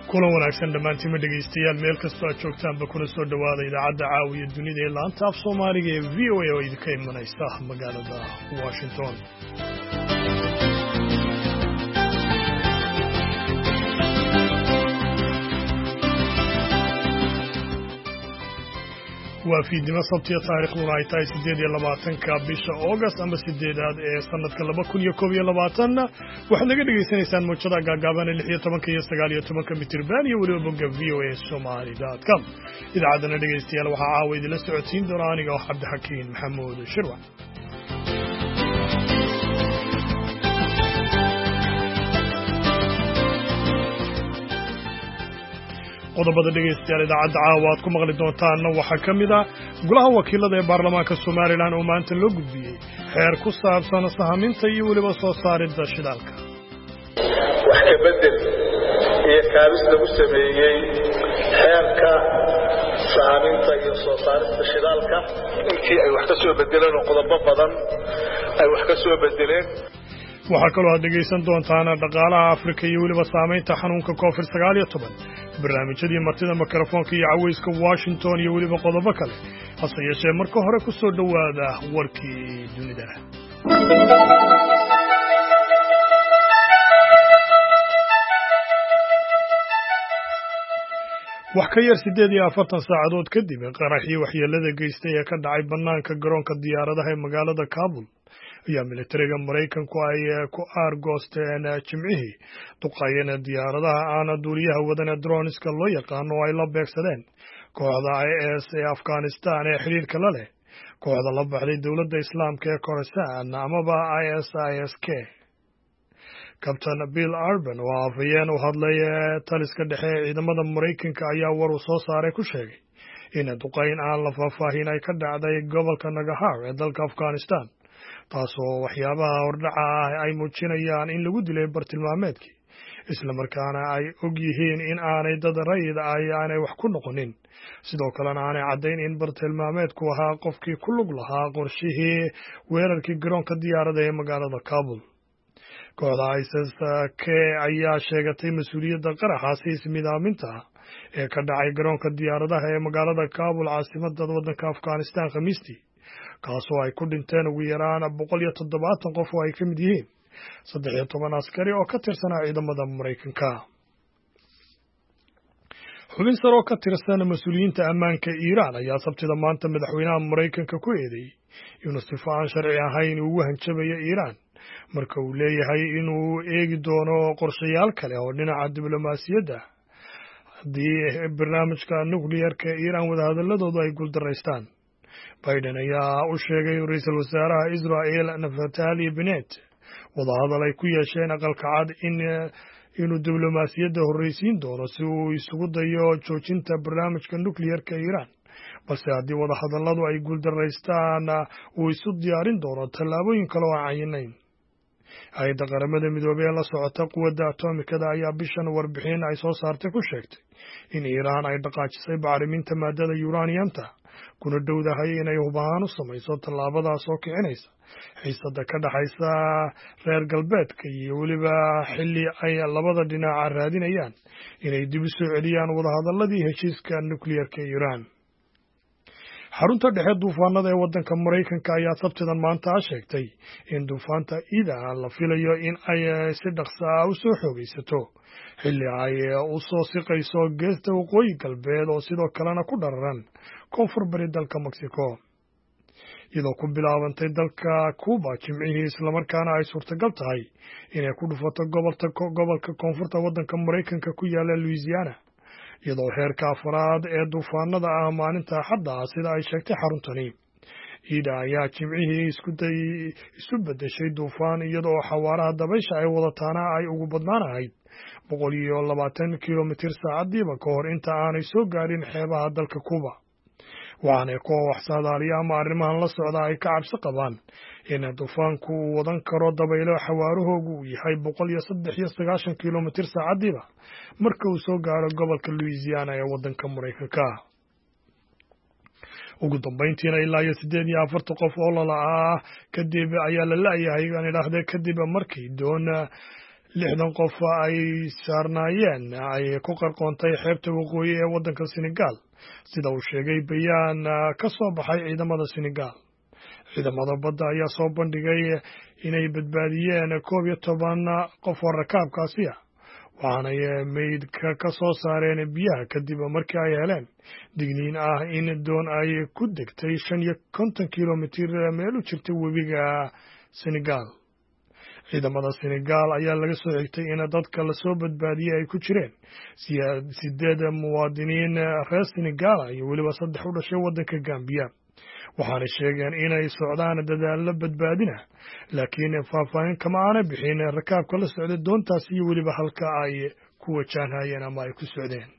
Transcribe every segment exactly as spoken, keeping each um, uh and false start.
kulan wanaagsan dhammaantiin ma dhegaystayaal meel kastoo aad joogtaanba kuna soo dhowaada idaacadda caawiya dunida ee laanta af soomaaliga ee v o a oo idinka imanaysa magaalada washington. waa fiidnimo sabtiya taariikhduna ay tahay siddeed iyo labaatanka bisha August ama sideedaad ee sanadka laba kun iyo koob iyo labaatan. waxaad naga dhegaysanaysaan mowjadaha gaagaaban ee lix iyo tobanka iyo sagaal iyo tobanka mitirban iyo weliba bogga v o a somali dot com. idaacaddana dhegaystayaal waxaa caawa idinla socodsiin doona aniga oo cabdixakiin maxamuud shirwac. qodobada dhegaystayaal idaacadda caawa aad ku maqli doontaanna waxaa ka mid ah golaha wakiilada ee baarlamaanka somalilan oo maanta loo gudbiyey xeer ku saabsan sahaminta iyo weliba soo saaridda shidaalka. wax ka bedel iyo kaabis lagu sameeyey xeerka sahaminta iyo soo saarista shidaalka intii ay wax ka soo bedeleen oo qodobo badan ay wax ka soo bedeleen. waxaa kaloo aad dhegaysan doontaan dhaqaalaha Afrika iyo weliba saamaynta xanuunka covid sagaal iyo toban, barnaamijyadii martida mikrofoonka iyo cawayska Washington iyo weliba qodobo kale. hase yeeshee marka hore ku soo dhowaada warkii dunida. wax ka yar siddeed iyo afartan saacadood kadib qaraxii waxyeelada geystay ee ka dhacay bannaanka garoonka diyaaradaha ee magaalada Kabul ayaa militariga Maraykanku ay ku aargoosteen jimcihii duqaayeen diyaaradaha aan duuliyaha wadan ee droneska loo yaqaan oo ay la beegsadeen kooxda I S ee Afghanistan ee xiriirka la leh kooxda la baxday dowladda Islaamka ee Khorasan amaba I S I S K. Captain Bill Urban oo afhayeen u hadlay taliska dhexe ee ciidamada Maraykanka ayaa war uu soo saaray ku sheegay in duqayn aan la faahfaahin ay ka dhacday gobolka Nangarhar ee dalka Afghanistan, taasoo waxyaabaha hordhaca ah ay muujinayaan in lagu dilay bartilmaameedkii isla markaana ay og yihiin in aanay dad rayid ay aanay wax ku noqonin, sidoo kalena aanay caddayn in bartilmaameedku ahaa qofkii ku lug lahaa qorshihii weerarkii garoonka diyaarada ee magaalada Kabul. kooxda I S I S K ayaa sheegatay mas-uuliyadda qaraxaasi ismidaaminta ee ka dhacay garoonka diyaaradaha ee magaalada Kabul caasimadda waddanka Afghanistan khamiistii, kaasoo ay ku dhinteen ugu yaraan boqol iyo toddobaatan qof oo ay ka mid yihiin saddex iyo toban askari oo ka tirsanaa ciidamada Maraykanka. xubin sare oo ka tirsan mas-uuliyiinta ammaanka Iiraan ayaa sabtida maanta madaxweynaha Maraykanka ku eedeeyey inuu sifo aan sharci ahayn ugu hanjabayo Iiraan marka uu leeyahay inuu eegi doono qorshayaal kale oo dhinaca diblomaasiyadda haddii barnaamijka nukliyarka Iiraan wadahadaladoodu ay guuldaraystaan. Biden ayaa u sheegay ra'iisul wasaaraha Israel Naftali Bennett wadahadal ay ku yeesheen aqalka cad in inuu diblomaasiyadda horreysiin doono si uu isugu dayo joojinta barnaamijka nukliyarka Iiraan, balse haddii wadahadalladu ay guuldaraystaan uu isu diyaarin doono tallaabooyin kale oo aan cayinayn. hay-adda qaramada midoobey ee la socota quwadda atomikada ayaa bishan warbixin ay soo saartay ku sheegtay in Iiraan ay dhaqaajisay bacriminta maadada uraniumta kuna dhowdahay inay hub ahaan u samayso tallaabadaas oo kicinaysa xiisadda ka dhaxaysa reer galbeedka iyo weliba xilli ay labada dhinaca raadinayaan inay dib u soo celiyaan wadahadalladii heshiiska nukliyarka Iiraan. xarunta dhexe duufaanada ee waddanka Maraykanka ayaa sabtidan maanta sheegtay in duufaanta Ida la filayo in ay si dhaqso ah u soo xoogaysato xilli ay u soo siqayso geesta waqooyi galbeed oo sidoo kalena ku dhararan koonfur bari dalka Mexico, iyadoo ku bilaabantay dalka Cuba jimcihii islamarkaana ay suurtagal tahay inay ku dhufato gobolka koonfurta waddanka Maraykanka ku yaala Louisiana, iyadoo heerka afraad ee duufaanada ah maalinta Axadda ah sida ay sheegtay xaruntani. Ida ayaa jimcihii isku day isu beddeshay duufaan iyadoo xawaaraha dabaysha ay wadataana ay ugu badnaan ahayd boqol iyo labaatan kilomitir saacadiiba ka hor inta aanay soo gaadhin xeebaha dalka Cuba, waxaana kuwa wax saadaaliya ama arrimahan la socda ay ka cabsi qabaan in duufaanku uu wadan karo dabaylo xawaarahoogu uu yahay boqol iyo saddex iyo sagaashan kilomitir saacadiiba marka uu soo gaaro gobolka Louisiana ee waddanka Maraykanka. ugu dambayntiina ilaa iyo siddeed iyo afartan qof oo lala'aa kadib ayaa la la'yahay aan idhaahdee kadib markii doon lixdan qof ay saarnaayeen ay ku qarqoontay xeebta waqooyi ee waddanka Senegal sida uu sheegay bayaan ka soo baxay ciidamada Senegal. ciidamada badda ayaa soo bandhigay inay badbaadiyeen koob iyo toban qof oo rakaabkaasi ah waxaanay meydka ka soo saareen biyaha kadib markii ay heleen digniin ah in doon ay ku degtay shan iyo konton kilomitir meel u jirta webiga Senegal. ciidamada Senegal ayaa laga soo xigtay in dadka la soo badbaadiyay ay ku jireen sideed muwaadiniin reer Senegal iyo weliba saddex u dhashay waddanka Gambia. waxaana sheegeen inay socdaan dadaallo badbaadina laakiin faahfaahin kama aana bixin rakaabka la socda doontaas iyo weliba halka ay ku wajahanayeen ama ay ku socdeen.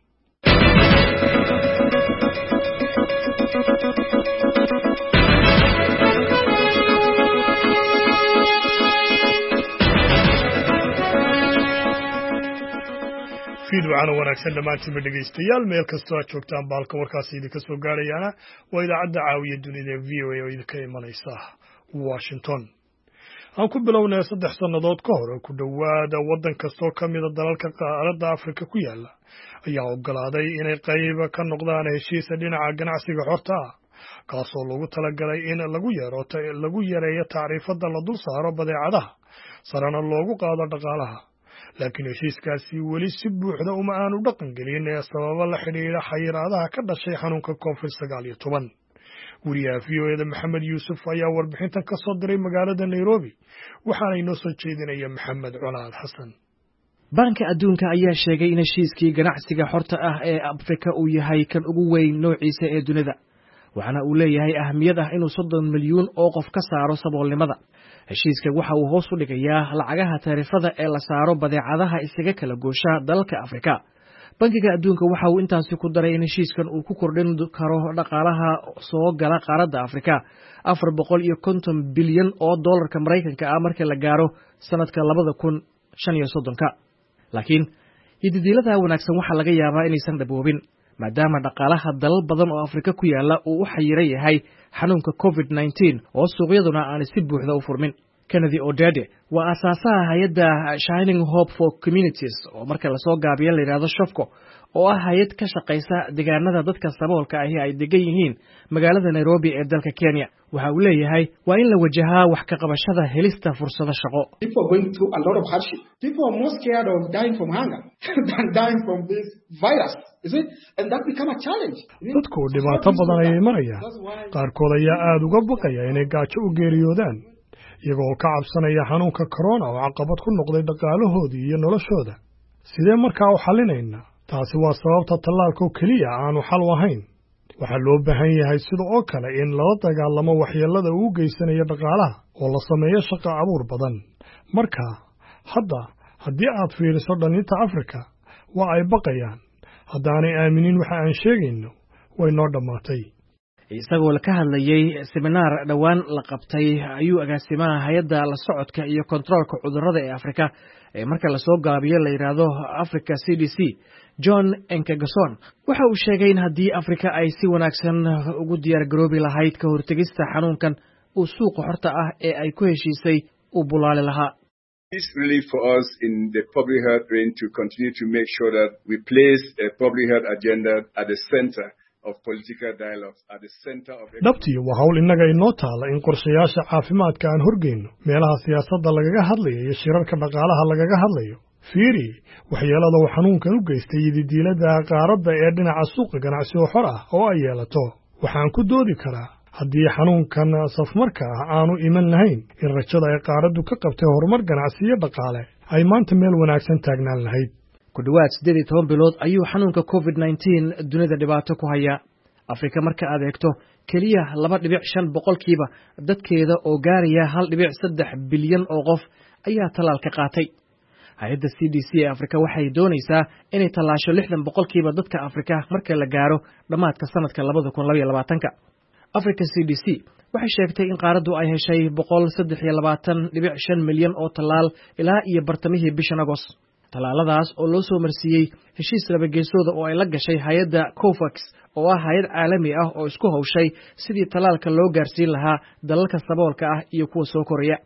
fiidwacana wanaagsan dhammaantiinba dhegaystayaal meel kastoo aad joogtaan baalka warkaasi idinka soo gaarayaana waa idaacadda caawiya dunida ee v o a oo idinka imanaysa Washington. aan ku bilownay saddex sannadood ka hor ku dhowaada waddan kastoo ka mida dalalka qaaradda Afrika ku yaala ayaa oggolaaday inay qayb ka noqdaan heshiisa dhinaca ganacsiga xorta ah kaasoo loogu talagalay in lagu yeero lagu yareeyo tacriifada la dul saaro badeecadaha sarana loogu qaado dhaqaalaha. laakiin heshiiskaasi weli si buuxda uma aanu dhaqan gelin sababo la xidhiidha xayiraadaha ka dhashay xanuunka covid sagaal iyo toban. wariyaha v o a da Maxamed Yuusuf ayaa warbixintan ka soo diray magaalada Nairobi waxaana inoo soo jeedinaya Maxamed Colaad Xasan. Banka Adduunka ayaa sheegay in heshiiskii ganacsiga xorta ah ee Afrika uu yahay kan ugu weyn noociisa ee dunida waxaana uu leeyahay ahmiyad ah inuu soddon milyuun oo qof ka saaro saboolnimada. heshiiska waxa uu hoos u dhigayaa lacagaha taariifada ee la saaro badeecadaha isaga kala goosha dalalka Afrika. Bankiga Adduunka waxa uu intaasi ku daray in heshiiskan uu ku kordhin karo dhaqaalaha soo gala qaaradda Afrika afar boqol iyo konton bilyan oo dollarka Mareykanka ah marka la gaaro sanadka labada kun shan iyo soddonka. laakiin yididiilada wanaagsan waxa laga yaabaa inaysan dhaboobin maadaama dhaqaalaha dalal badan oo Afrika ku yaala uu u xayiran yahay xanuunka covid nineteen oo suuqyaduna aan si buuxda u furmin. Kennedy Odede waa asaasaha hay'adda Shining Hope for Communities oo marka la soo gaabiyo la yiraahdo Shofco oo ah hay'ad ka shaqeysa deegaanada dadka saboolka ahi ay degan yihiin magaalada Nairobi ee dalka Kenya. waxa uu leeyahay waa in la wajahaa wax ka qabashada helista fursado shaqo. People are going through a lot of hardship. People are more scared of dying from hunger than dying from this virus. Is it? And that become a challenge. dadku dhibaato badan ayay marayaan qaarkood ayaa aad uga baqaya inay gaajo u geeriyoodaan iyagoo ka cabsanaya xanuunka corona oo caqabad ku noqday dhaqaalahoodii iyo noloshooda. sidee markaa u xalinaynaa? taasi waa sababta tallaalka oo keliya aanu xal u ahayn. waxaa loo baahan yahay sida oo kale in lala dagaalamo waxyeelada uu geysanayo dhaqaalaha oo la sameeyo shaqo abuur badan. marka hadda haddii aad fiiriso dhalinta Afrika waa ay baqayaan haddaanay aaminin waxa aan sheegayno way noo dhammaatay. isagoo la ka hadlayay seminar dhawaan la qabtay ayuu agaasimaha hay'adda la socodka iyo kontrolka cudurrada ee Afrika ee marka la soo gaabiyo la yiraahdo Africa C D C John Nkengasong waxa uu sheegay in haddii Afrika ay si wanaagsan ugu diyaar garoobi lahayd ka hortagista xanuunkan uu suuqa xorta ah ee ay ku heshiisay uu bulaali lahaa. It's really for us in the public health reign to continue to make sure that we place a public health agenda at the center of political dialogue, at the center of dhabtii waa hawl innaga inoo taala in qorshayaasha caafimaadka aan horgeyno meelaha siyaasadda lagaga hadlayo iyo shirarka dhaqaalaha lagaga hadlayo. fiiri waxyeelada uu xanuunkan u geystay yididiilada qaaradda ee dhinaca suuqa ganacsi oo xor ah oo ay yeelato. waxaan ku doodi karaa haddii xanuunkan safmarka ah aanu iman lahayn in rajada ay qaaraddu ka qabtay horumar ganacsi iyo dhaqaale ay maanta meel wanaagsan taagnaan lahayd. ku dhawaad siddeed iyo toban bilood ayuu xanuunka covid nineteen dunida dhibaato ku hayaa. Afrika marka aad eegto keliya laba dhibic shan boqolkiiba dadkeeda oo gaaraya hal dhibic saddex bilyan oo qof ayaa tallaal ka qaatay. hay'adda C D C ee Afrika waxay doonaysaa inay tallaasho lixdan boqolkiiba dadka Afrika marka la gaaro dhammaadka sanadka labada kun laba iyo labaatanka. Africa C D C waxay sheegtay in qaaraddu ay heshay boqol saddex iyo labaatan dhibic shan milyan oo tallaal ilaa iyo bartamihii bishan Agost. tallaaladaas oo loo soo marsiiyey heshiis laba geesooda oo ay la gashay hay'adda COVAX oo ah hay'ad caalami ah oo isku hawshay sidii tallaalka loo gaarsiin lahaa dalalka saboolka ah iyo kuwa soo koraya.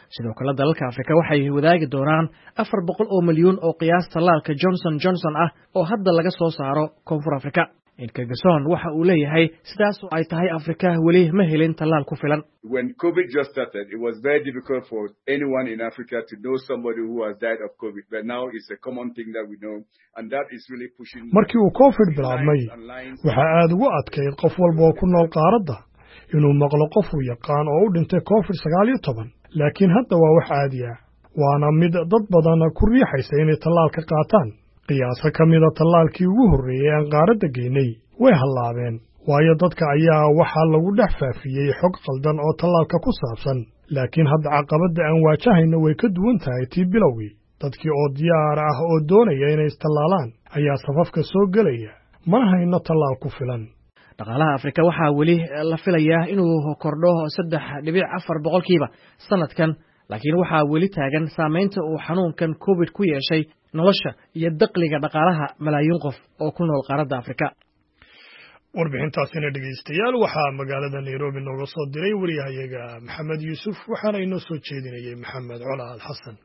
sidoo kale dalalka Afrika waxay wadaagi doonaan afar boqol oo milyan oo qiyaas tallaalka Johnson Johnson ah oo hadda laga soo saaro Koonfur Afrika. Inkagerson waxa uu leeyahay sidaas oo ay tahay Afrika weli ma helin tallaal ku filan. When COVID just started, it was very difficult for anyone in Africa to know somebody who has died of COVID, but now it's a common thing that we know, and that is really pushing. Markii uu COVID bilaabmay, waxa aad ugu adkayd qof walba oo ku nool qaaradda inuu maqlo qof uu yaqaan oo u dhintay COVID sagaal iyo toban, laakiin hadda waa wax caadi ah. Waana mid dad badan ku riixaysa inay tallaal ka qaataan. Qiyaasa ka mid ah tallaalkii ugu horreeyay aan qaaradda geynay way halaabeen, waayo dadka ayaa waxaa lagu dhex faafiyey xog qaldan oo tallaalka ku saabsan. Laakiin hadda caqabadda aan waajahayno way ka duwan tahay tii bilowgii. Dadkii oo diyaar ah oo doonaya inay istallaalaan ayaa safafka soo gelaya, ma hayno tallaal ku filan. Dhaqaalaha Afrika waxaa weli la filayaa inuu kordho saddex dhibic afar boqolkiiba sanadkan, laakiin waxaa weli taagan saameynta uu xanuunkan COVID ku yeeshay nolosha iyo dakhliga dhaqaalaha malaayiin qof oo ku nool qaaradda Afrika. Warbixintaasina dhegeystayaal waxaa magaalada Nairobi nooga soo diray wariyahayaga Maxamed Yuusuf waxaana inoo soo jeedinayay Maxamed Colaal Xasan.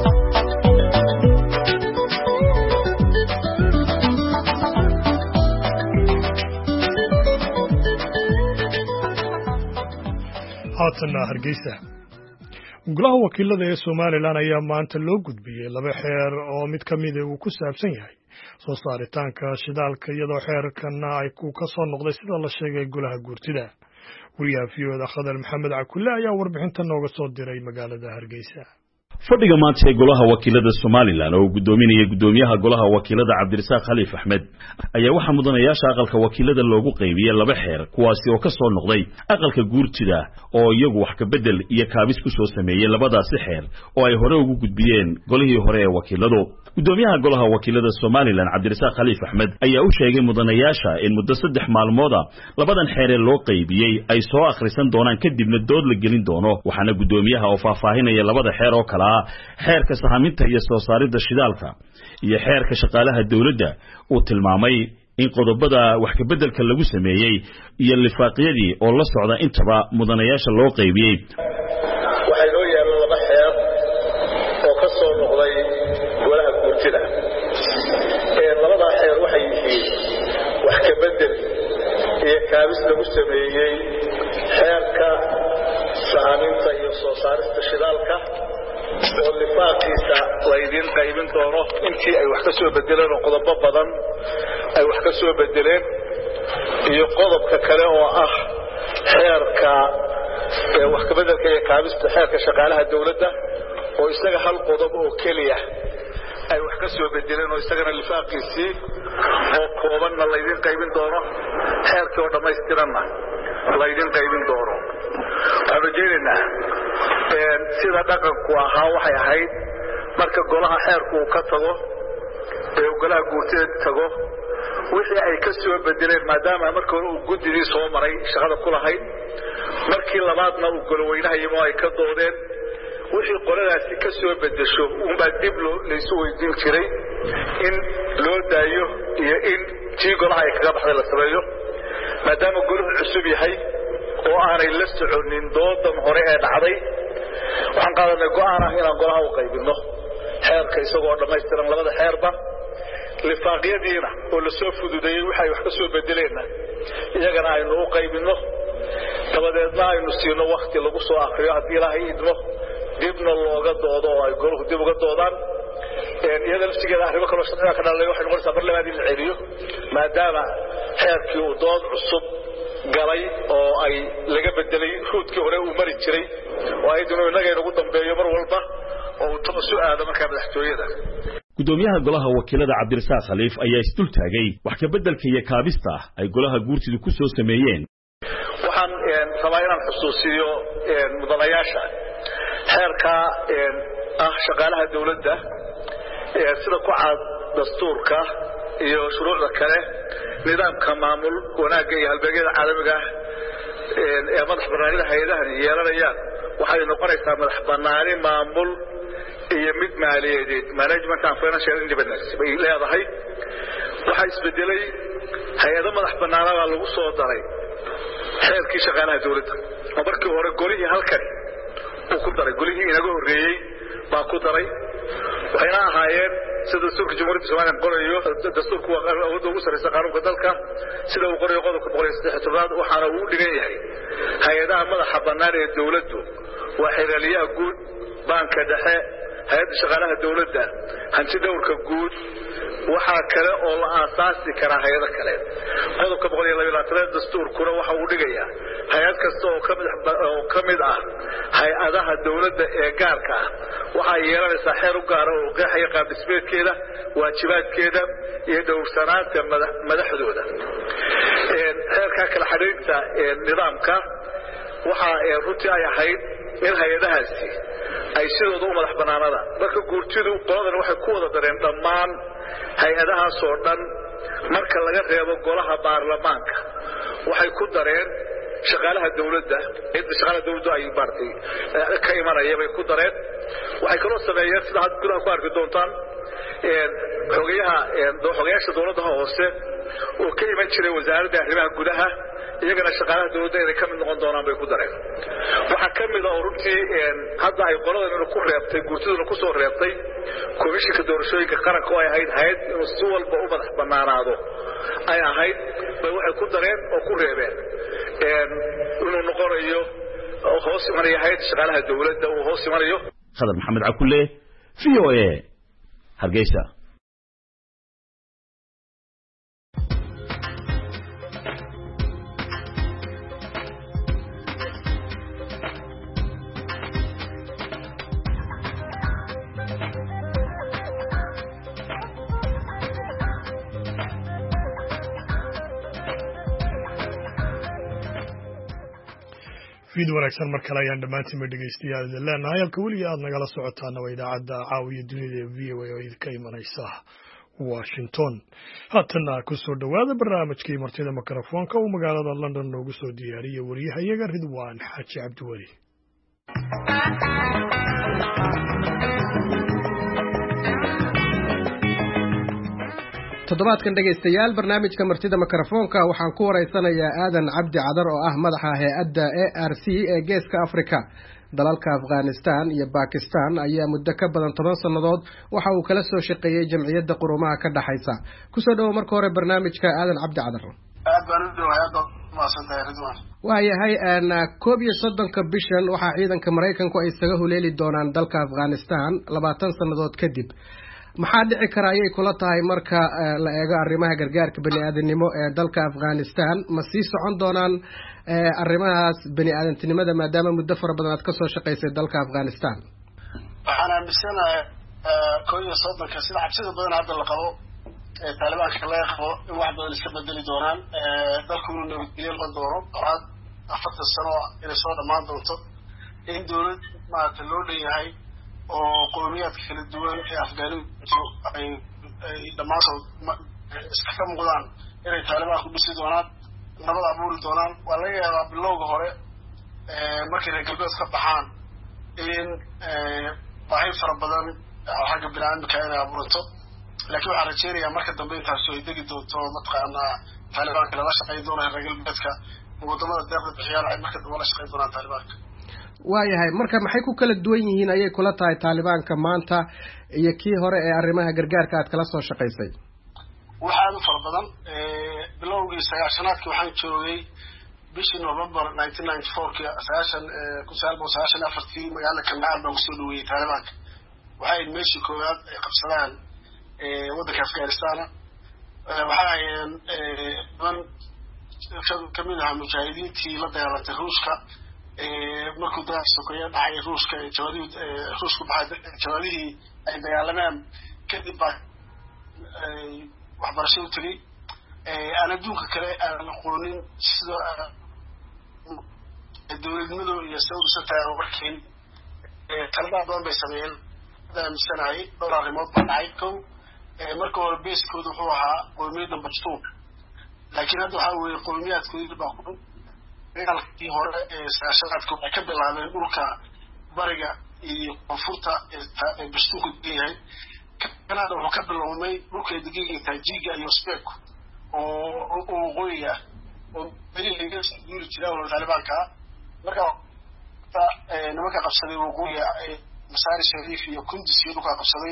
haatana Hargeysa. Golaha wakiilada ee Somaliland ayaa maanta loo gudbiyay laba xeer oo mid ka mid ah uu ku saabsan yahay soo saaritaanka shidaalka iyadoo xeerkana ay ku ka soo noqday sida la sheegay golaha guurtida. Wariyaha V O da Khadar Maxamed Cakulle ayaa warbixinta nooga soo diray magaalada Hargeysa. fadhiga maanta ee golaha wakiilada Somaliland oo gudoominaya gudoomiyaha golaha wakiilada Cabdirasaaq Khaliif Axmed ayaa waxa mudanayaasha aqalka wakiilada loogu qaybiyay laba xeer kuwaasi oo ka soo noqday aqalka guurtida oo iyagu wax ka bedel iyo kaabis ku soo sameeyay labadaasi xeer oo ay hore ugu gudbiyeen golihii hore ee wakiiladu. gudoomiyaha golaha wakiilada Somaliland Cabdirasaaq Khaliif Axmed ayaa u sheegay mudanayaasha in muddo saddex maalmood labadan xeer ee loo qaybiyay ay soo akhrisan doonaan kadibna dood la gelin doono, waxaana gudoomiyaha oo faahfaahinaya labada xeer oo kala xeerka sahaminta iyo soo saaridda shidaalka iyo xeerka shaqaalaha dawladda uu tilmaamay in qodobada wax ka bedelka lagu sameeyay iyo lifaaqyadii oo la socda intaba mudanayaasha loo qaybiyay. waxay noo yaallo laba xeer oo ka soo noqday golaha guurtida. ee labada xeer waxay yihiin wax ka bedel iyo kaabis lagu sameeyay xeerka sahaminta iyo soo saarista shidaalka oo lifaaqiisa la idin qaybin doono intii ay wax ka soo bedeleen oo qodobo badan ay wax ka soo bedeleen, iyo qodobka kale oo ah xeerka wax ka bedelka iyo kaabista xeerka shaqaalaha dawladda oo isaga hal qodob oo keliya ay wax ka soo bedeleen oo isagana lifaaqiisii oo koobanna la idin qaybin doono, xeerkii oo dhammaystiranna la idin qaybin doono. waxaan rajaynaynaa sida dhaqanku ahaa waxay ahayd marka golaha xeerku uu ka tago ee golaha guurtida tago wixii ay ka soo bedeleen maadaama markii hore uu guddidii soo maray shaqada ku lahayd, markii labaadna uu goloweynaha yimo ay ka doodeen wixii qoladaasi ka soo bedesho unbaa dib laysu weydiin jiray in loo daayo iyo in tii golaha ay kaga baxday la sameeyo. maadaama goluhu cusub yahay oo aanay la soconin doodan hore ee dhacday, waxaan qaadanay go'aan ah inaan golaha u qaybino xeerka isagoo dhammaystiran labada xeerba, lifaaqyadiina oo la soo fududeeyey waxay wax ka soo bedeleenna iyagana aynu u qaybino, dabadeedna aynu siino wakti lagu soo akriyo haddii ilaahay idmo dibna looga doodo oo ay goluhu dib uga doodaan. iyada laftigeeda arrimo kaloo sharciga ka dhalay waxay noqonaysaa mar labaad in la celiyo maadaama xeerkii uu dood cusub galay oo ay laga bedelay ruudkii hore uu mari jiray oo aydinu innaga inagu dambeeyo mar walba oo uu toos u aado markaa madaxtooyada. gudoomiyaha golaha wakiilada Cabdirasaaq Khaliif ayaa isdul taagay wax ka bedelka iyo kaabista ay golaha guurtidu ku soo sameeyeen. waxaan rabaa inaan xusuusiyo mudanayaasha xeerka ah shaqaalaha dawladda sida ku cad dastuurka iyo shuruucda kale nidaamka maamul wanaagga iyo halbeegyada caalamiga ah ee madax bannaanida hay'adahan yeelanayaan waxay noqonaysaa madax bannaani maamul iyo mid maaliyadeed, management and financial independence bay leedahay. waxaa isbedelay hay'ado madax bannaana baa lagu soo daray xeerkii shaqaalaha dawladda oo markii hore golihii halkan buu ku daray golihii inaga horreeyey baa ku daray waxayna ahaayeen sida dastuurka jamhuuriyadda Soomaaliya qorayo dastuurku waa awoodda ugu sareysa qaranka dalka sida uu qorayo qodobka boqol iyo saddex iyo tobnaad waxaana uu dhigan yahay hay'adaha madaxa bannaan ee dawladdu waa xiriiryaha guud banka dhexe hay'adda shaqaalaha dawladda hanti dawrka guud waxa kale oo la aasaasi kara hay'ado kale qodobka boqol iyo laba iyo labaatan dastuurkuna waxa uu dhigayaa hay'ad kasta oo kamid oo kamid ah hay'adaha dawladda ee gaarka ah waxa yeelanaysa xeer u gaar ah oo qeexaya qaab dhismeedkeeda waajibaadkeeda iyo dhowrsanaanta madaxdooda ee heerka kala xiriirta ee nidaamka waxa ay runtii ay ahayd in hay'adahaasi ay sidooda u madax banaanada marka guurtidu qoladan waxay ku wada dareen dhammaan hay'adahaas oo dhan marka laga reebo golaha baarlamaanka waxay ku dareen shaqaalaha dawladda inta shaqaalaha dawladdu ay baartay ka imanaya bay ku dareen waxay kaloo sameeyeen sida had gudaha ku arki doontaan een xogayaha een xogayaasha dawladda hoose oo ka iman jiray wasaaradda arrimaha gudaha iyagana shaqaalaha dawladda inay ka mid noqon doonaan bay ku dareen waxa ka mid ah runtii een hadda ay qoladan inuu ku reebtay guurtiduna ku soo reebtay komishinka doorashooyinka qaranka oo ay ahayd hay'ad inuu si walba u madax bannaanaado ay ahayd bay waxay ku dareen oo ku reebeen een inuu noqonayo hoos imanaya hay'adda shaqaalaha dawladda oo hoos imanayo Khadar Maxamed Cakulle V O A Hargeysa fiid wanaagsan mar kale ayaan dhammaantiin ma dhegaystayaal idin leenahay halka weliga aad nagala socotaana waa idaacadda caawiya dunida ee v o a oo idinka imanaysa washington haatana ku soo dhowaada barnaamijkii martida mikrofoonka uu magaalada london noogu soo diyaariyey wariyahayaga ridwaan xaaji cabdiweli toddobaadkan dhegaystayaal barnaamijka martida mikrofoonka waxaan ku wareysanayaa aadan cabdi cadar oo ah madaxa hay'adda A R C ee geeska Afrika dalalka Afghanistan iyo Pakistan ayaa muddo ka badan toban sanadood waxa uu kala soo shaqeeyay jamciyadda quruumaha ka dhaxaysa ku soo dhaw marka hore barnaamijka aadan cabdi cadar aad baan u dhawahay maasantahay ridwaan waayahay aan koob iyo soddonka bishan waxa ciidanka Mareykanku ay isaga huleeli doonaan dalka Afghanistan labaatan sanadood kadib maxaa dhici kara ayay kula tahay marka la eego arrimaha gargaarka bani'aadanimo ee dalka Afghanistan ma sii socon doonaan arrimahaas bani'aadantinimada maadaama muddo fara badan aad ka soo shaqaysay dalka Afghanistan waxaan aaminsanahay koob iyo soddonka sida cabsida badan hadda la qabo ee Taalibaanka laga qabo in wax badan iska bedeli doonaan dalku inuu nabadgelyo la doono qaad afartan sano inay soo dhammaan doonto in dawlad maanta loo leeyahay oo qowmiyadka kala duwan ee Afghanistan ay dhamaantood iska ka muuqdaan inay Taliban ku dhisi doonaan nabad abuuri doonaan waa laga yaabaa bilowga hore markay reer galbeed ka baxaan in baahi fara badan xagga bini'aadamka inay abuurto laakiin waxaan rajeynayaa marka dambe intaas ay degi doonto mataqaanaa Talibanka lala shaqayn doono reer galbeedka wadamada deeqda bixiyaal ay marka dambe la shaqayn doonaan Talibanka waayahay marka maxay ku kala duwan yihiin ayay kula tahay Taalibaanka maanta iyo kii hore ee arrimaha gargaarka aad kala soo shaqaysay waxaan u far badan ee bilowgii sagaashanaadkii waxaan joogay bishii November nineteen ninety-four ka sagaashan ku saalbo sagaashan iyo afartii magaalada Kandahar baan kusoo dhaweeyay Taalibaanka waxay meeshii koowaad ay qabsadaan ee waddanka Afghanistan waxa ay ban kamid ah mujaahidiintii la dagaalantay Ruushka markuu dagaal sokoya dhacay Ruushka jawaabid Ruushku baxay jawaabihii ay dagaalameen kadib baa waxbarasho u tagay aan adduunka kale aan aqoonin sida dawladnimadu iyo sawirka warkiin talada badan bay sameeyeen daamisanahay dhowr arrimood baa dhacay kow marka hore beeskoodu wuxuu ahaa qowmiyadda Pashtuun laakiin hadda waxa weeye qowmiyadkoodu baa ku dagaalkii hore ee sagaashanaadka waxay ka bilaabeen dhulka bariga iyo koonfurta ee Pashtuunku deeyahay Kanada wuxuu ka biloomay dhulka deegaanka Tajiga iyo Uzbek oo oo qoya oo bari laga guuri jiray oo Taalibaanka marka nimanka qabsaday waqooyiga masaari shariif iyo kundus iyo dhulka qabsaday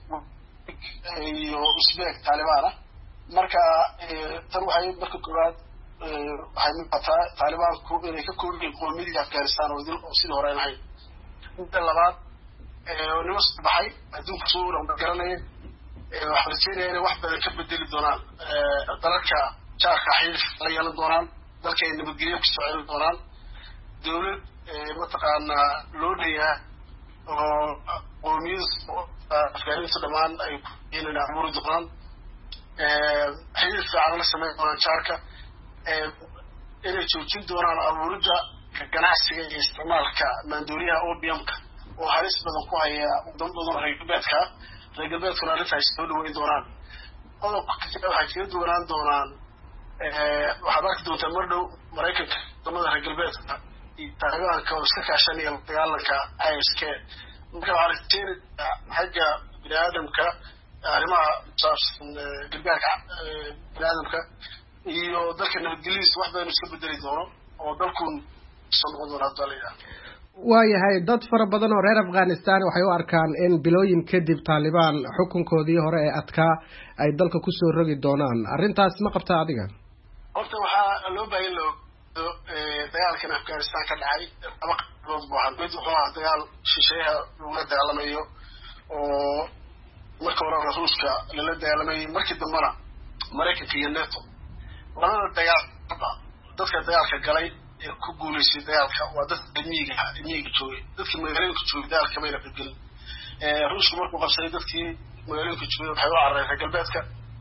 iyo Uzbek Taliban marka tan waxay marka koowaad waxay muuqataa Taliban ku inay ka koobiyeen qowmiyadda Afghanistan oo dil sidoo hore ahayd inta labaad ee nimas baxay adduunka soo garanay waxa la sheegay inay wax badan ka bedeli doonaan dalalka jaarka xiriir la yeelan doonaan dalka ay nabadgelyo ku soo celin doonaan dawlad mataqaana loo leeyahay oo qowmiyadda Afghanistan dhamaan ay inay abuuri doonaan xiriir fiican la sameeyo doonaan jaarka inay joojin doonaan abuuridda ganacsiga iyo isticmaalka maandooriyaha opiumka oo halis badan ku haya wadamo badan reer galbeedka reer galbeedkuna arrintaas soo dhaweyn doonaan qodobka waxay kaga duwanaan doonaan waxaad arki doontaa mar dhow Maraykanka wadamada reer galbeedka iyo Talibanka oo iska kaashanaya dagaalanka I S K marka waxaa la jeedaa xagga bini'aadamka arrimaha saabsan gargaarka bini'aadamka iyo dalka nabadgelyadiisa wax badan iska bedeli doono oo dalkun soo noqon doona dalaya waayahay dad fara badan oo reer Afghanistan waxay u arkaan in bilooyin kadib Taliban xukunkoodii hore ee adkaa ay dalka ku soo rogi doonaan arrintaas ma qabtaa adiga horta waxaa loo baahan loo dagaalkan Afghanistan ka dhacay laba qaybood buu ahaa mid wuxuu ahaa dagaal shisheeyaha lagu dagaalamayo oo marka hore Ruushka lala dagaalamayo markii dambana Maraykanka iyo NATO labada dagaal dadka dagaalka galay ku guuleysay dagaalka waa dad miyiga miyiga joogay dadkii magaalooyinka joogay dagaalka bayna bedel ee Ruushka markuu qabsaday dadkii magaalooyinka joogay waxay u carareen reer galbeedka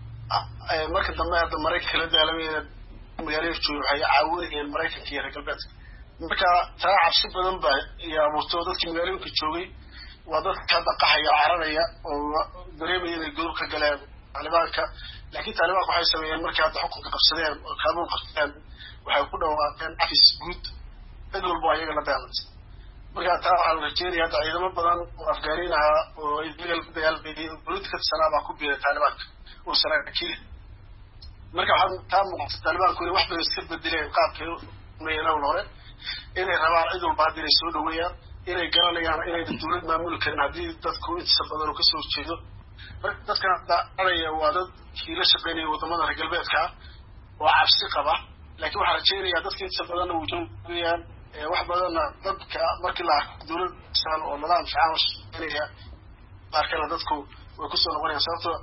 marka dambe hadda Maraykanka la dagaalamaya magaalooyinka joogay waxay caawinayeen Maraykanka iyo reer galbeedka marka taa cabsi badan baa iyo abuurtay dadkii magaalooyinka joogay waa dadka hadda qaxaya cararaya oo dareemaya inay gool ka galeen Talibanka laakiin Talibanka waxay sameeyeen markii hadda xukunka qabsadeen oo Kaabul qabsadeen waxay ku dhawaaqeen afis guud dad walba ayaga la dagaalamay marka taa waxaa la rajeynayaa hadda ciidamo badan oo Afghaaniin ah oo ay dagaal ku dagaalamay politika salaaba ku biiray Talibanka oo saraakiil marka waxaa taa muuqata Talibanku inay wax badan iska bedeleen qaabkii meelaha hore inay rabaan cid walba hadii ay soo dhaweeyaan inay garanayaan inay dawlad maamul karin haddii dadku inta badan oo ka soo jeedo dadka dhacaya waa dad kiila shaqeynaya wadamada reer galbeedka oo cabsi qaba laakiin waxaa rajeynayaa dadka inta badan uu joogayaan wax badan dadka markii la dawlad saan oo nidaam fiican shaqeynaya markana dadku way ku soo noqonayaan sababtoo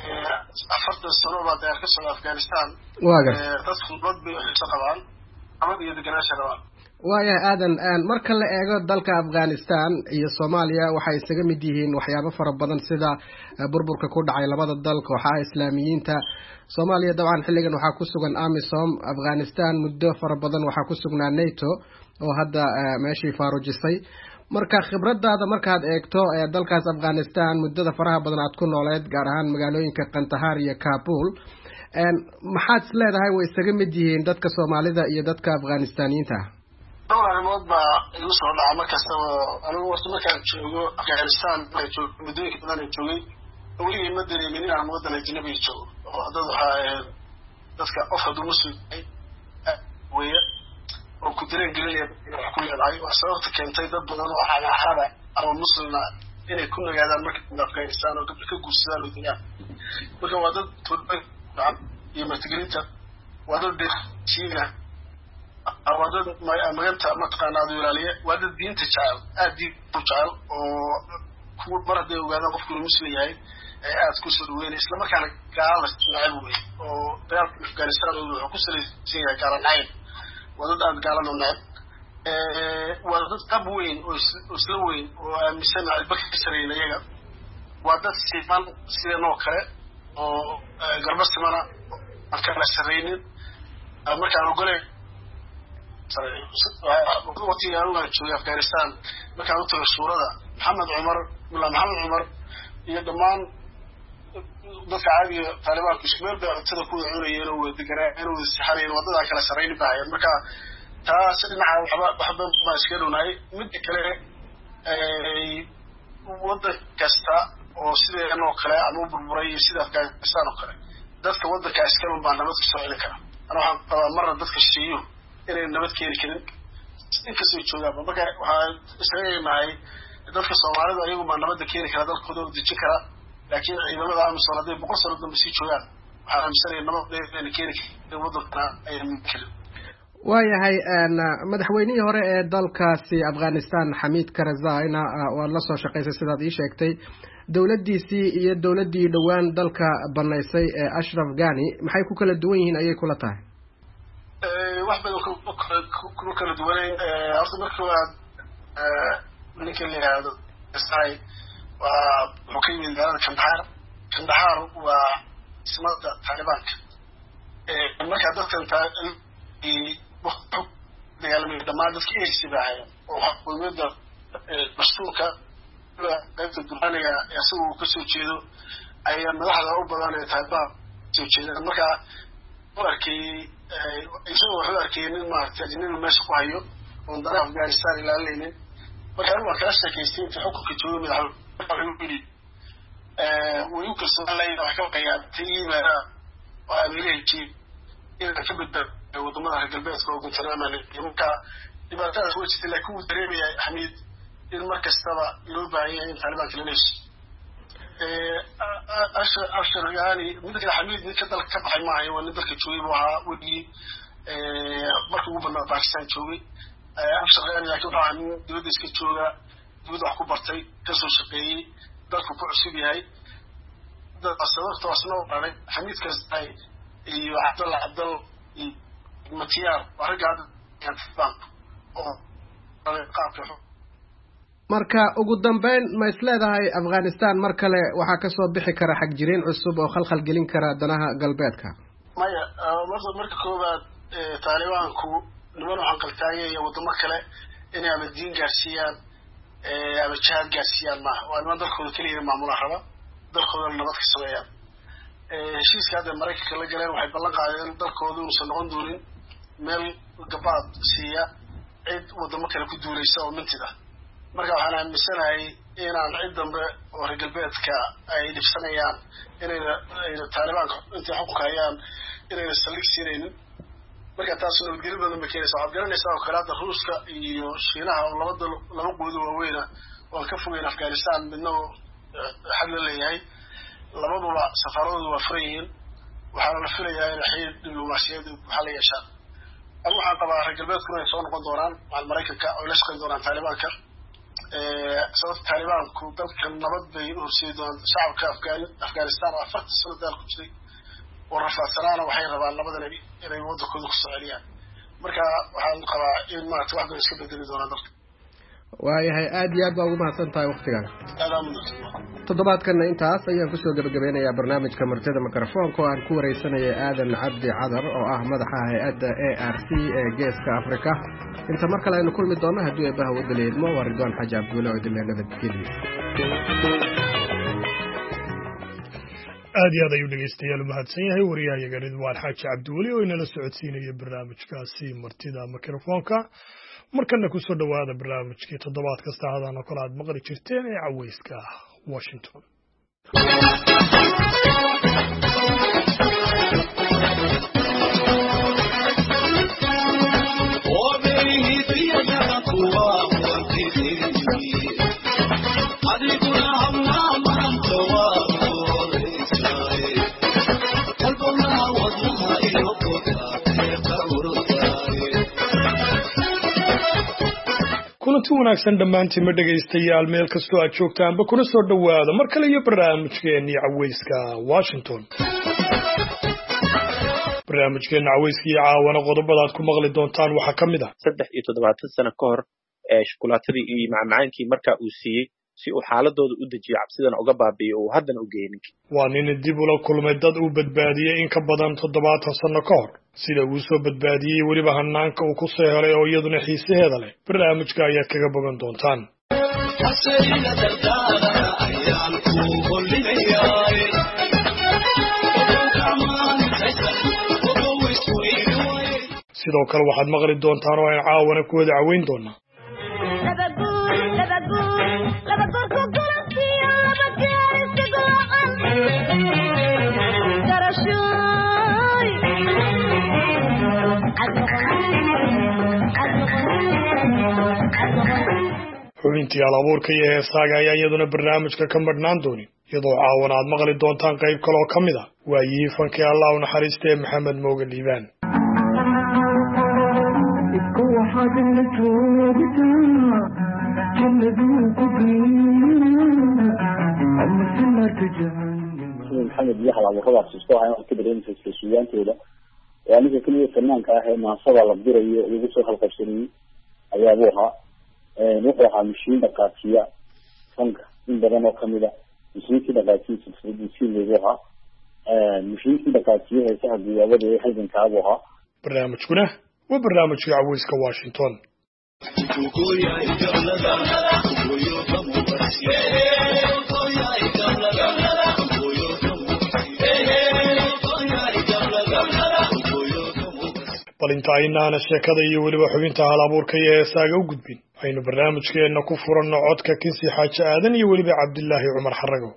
afartan sano baa dagaal ka socda Afghanistan dadku dad bay xiisa qabaan ama iyo deganaansha rabaan waayahay aadan marka la eego dalka Afghanistan iyo Soomaaliya waxay isaga mid yihiin waxyaabo fara badan sida burburka ku dhacay labada dal kooxaha islaamiyiinta Soomaaliya dabcan xilligan waxaa ku sugan AMISOM Afghanistan muddo fara badan waxaa ku sugnaa NATO oo hadda meeshii faarujisay marka khibradaada markaad eegto ee dalkaas Afghanistan muddada faraha badan aad ku nooleed gaar ahaan magaalooyinka Kandahar iyo Kabul maxaad leedahay way isaga mid yihiin dadka Soomaalida iyo dadka Afghanistaniyiinta dhowr arrimood baa igu soo dhaca markasta oo anigu warta markaan joogo Afghanistan ay joogo muddooyinka badan ay joogay weligay ma dareemin inaan waddan ajnabi joogo oo dad waxaa dadka qofka muslim weeye oo ku dareen gelinaya wax ku leedahay wax sababta keentay dad badan oo xalaxada ama muslima inay ku nagaadaan marka Afghanistan oo dadka ka guursadaan oo deegaan marka waa dad turban iyo martigelinta waa dad deeqsiina waa dad maganta mataqaanaa ilaaliye waa dad diinta jecel aad diinta jecel oo kuwa mar haday ogaadaan qofku inuu muslim yahay aad ku soo dhaweynay isla markaana gaala nacayb wey oo dagaalka Afghanistan wuxuu ku salaysan yahay gaala nacayb waa dad aad gaala nacayb waa dad qab weyn oo isla weyn oo aaminsan albakar sarayna iyaga waa dad siman sideenoo kale oo garba simana aan kala saraynin markaan ogolay waqtiga aan joogay Afghanistan markaan u tagay suurada Maxamed Umar mila Maxamed Umar iyo dhamaan dadka caadiga Talibanku ismeel bay cuntada ku cunayeen oo deganaan oo saxareen wadada kala sarreyn baayeen marka taas dhinaca waxba waxba ma iska dhunay mid kale ay wada kasta oo sideen oo kale ama burburay sida Afghanistan oo kale dadka wadanka iska baan nabad soo celin kara ana waxaan marna dadka shiiyo inay nabad keeni karin inkastoo joogaanba marka waxaan isleeyahay dadka Soomaalida ayagu ma nabadda keeni kara dalkooda u dejin kara laakiin ciidamada amisom hadday boqol sano dambe sii joogaan waxaan aaminsanahay nabadda inay keeni karaan waddanka ay mid waayahay madaxweynihii hore ee dalkaasi Afghanistan Hamid Karzaiina waa la soo shaqeysay sidaad ii sheegtay dawladdiisii iyo dawladdii dhawaan dalka banaysay ee Ashraf Ghani maxay ku kala duwan yihiin ayay kula tahay ee wax badan ku kala duwanay horta marka waa ninka la yiraahdo isay waa xukuumadda dalka Kandahar Kandahar waa ismada Talibanka ee marka dadkan dagaalamay dhammaan dadka ay sibaayeen oo xukuumadda dastuurka qaybta dumaaniga isagoo ka soo jeedo ayaa madaxda u badan ee Taliban soo jeedaan marka warkii isagoo wuxuu arkay in maartay in meesha ku hayo oo dalka Afghanistan ilaalinay marka uu ka shaqeystay inta xukunka joogay madaxweyne ee wuu ka soo leeyahay wax ka qeybtay mara oo Ameerika in ka badbaado wadamada galbeedka oo Guantanamo marka dibadda soo jirtay laakiin uu dareemay Hamid in markastaba loo baahan yahay in Taliban kala leeyahay ee ashar ashar yani midka Hamid midka dalka ka baxay maayo waa dalka joogay waxa wadi ee markuu u banaa Pakistan joogay ashar yani laakiin waxa dibadda iska jooga dibadda wax ku bartay ka soo shaqeeyay dalku ku cusub yahay dad sababta asna waray Hamid Karzai iyo Abdullah Abdul Matiyar wargaad Taliban oo qaabka marka ugu dambeyn ma isleedahay Afghanistan mar kale waxa ka soo bixi kara xaq jireen cusub oo khalkhal gelin kara danaha galbeedka maya marka marka koobaad Talibanku niman waxaan qaltaayay wadamo kale inay ama diin gaarsiiyaan ee ama jihad gaarsiiyaan ma waa niman dalkooda kaliya maamul raba dalkooda nabad ka sameeyaan ee heshiiska hadda Mareykanka la galeen waxay ballan qaadeen dalkooda uu soo noqon doonin meel gabaad siiya cid wadamo kale ku duuleysa oo mintida marka waxaan aaminsanahay inaan cid dambe oo reer galbeedka ay dhibsanayaan inay Taliban inta xukunka hayaan inay saldhigsiinaynin marka taas oo nabadgelyo badan ma keenaysa waxaad garanaysaa oo kalaada Ruuska iyo Shiinaha oo labada laba quwad waaweyn oo ka fogeyn Afghanistan midna xal la leeyahay labaduba safaradoodu waa furayeen waxaana la filayaa in xiriir diblomaasiyadeed waxa la yeeshaa ama waxaan qabaa reer galbeedku inay soo noqon doonaan maal Mareykanka oo la shaqeyn doonaan Talibanka ee sababta Talibanku dalka nabad bay u horseedaan shacabka Afghanistan oo afartan sano dal ku jiray oo rafaasanaana waxay rabaan labadan inay waddankooda ku soo celiyaan marka waxaan qabaa in maanta wax badan iska bedeli doonaan dalka waayahay aad iyo aad baa ugu mahadsantahay waqtigaaga toddobaadkan intaas ayaan kusoo gabagabeynayaa barnaamijka martida mikrofoonka oo aan ku wareysanayay aadan cabdi cadar oo ah madaxa hay'adda A R C ee geeska Afrika inta mar kale aynu kulmi doonno haddii ay baha wada leedmo waa Ridwaan Xaaji Abdulle oo idin nabadgeliyo aad iyo aad ayuu dhegeystayaal mahadsan yahay wariyahayaga Ridwaan Xaaji Abdulle oo inala socodsiinaya barnaamijkaasi martida mikrofoonka markana ku soo dhawaada barnaamijkii toddobaad kasta hadaan oo kala aad maqli jirteen ee caweyska Washington kulanti wanaagsan dhammaantiin ma dhegaystayaal meel kastoo aad joogtaanba kuna soo dhawaada mar kale iyo barnaamijkeennii caweyska Washington barnaamijkeenna caweyska iyo caawana qodobada aad ku maqli doontaan waxaa ka mid ah saddex iyo toddobaatan sano ka hor ee shukulaatadii iyo macmacaankii markaa uu siiyey si uu xaaladooda u dejiyo cabsidana uga baabi'iyo uu haddana u geeyay ninkii waa nin dib ula kulmay dad uu badbaadiyey in ka badan toddobaatan sano ka hor sida uu soo badbaadiyey weliba hanaanka uu ku soo helay oo iyaduna xiisaheeda leh barnaamijka ayaad kaga bogan doontaan sidoo kale waxaad maqli doontaan oo aan caawana ku wada caweyn doonaa xubintii halabuurka iyo heesaaga ayaa iyaduna barnaamijka ka madhnaan doonin iyadoo caawan aad maqli doontaan qayb kaloo ka mid ah waayihii fankii allah u naxariista ee maxamed mooge liibaan محمد يحيى أبو خضر سيستوها يوم كبر ينفس في السودان تودا يعني كل فنان كاه ما صار لبدر يجلسوا خلف السنين أيابوها نقرأ مشين دقاتية فنك من بدنا كميدا مشين كده دقاتية سفيد مشين يجوها مشين كده دقاتية هي سهل بيوابد يحيزن كابوها برنامج كنا وبرنامج في عويس كواشنطن bal inta aynaana sheekada iyo weliba xubinta halabuurka iyo heesaaga u gudbin aynu barnaamijkeenna ku furanno codka kinsi xaaji aadan iyo weliba cabdilaahi cumar xarago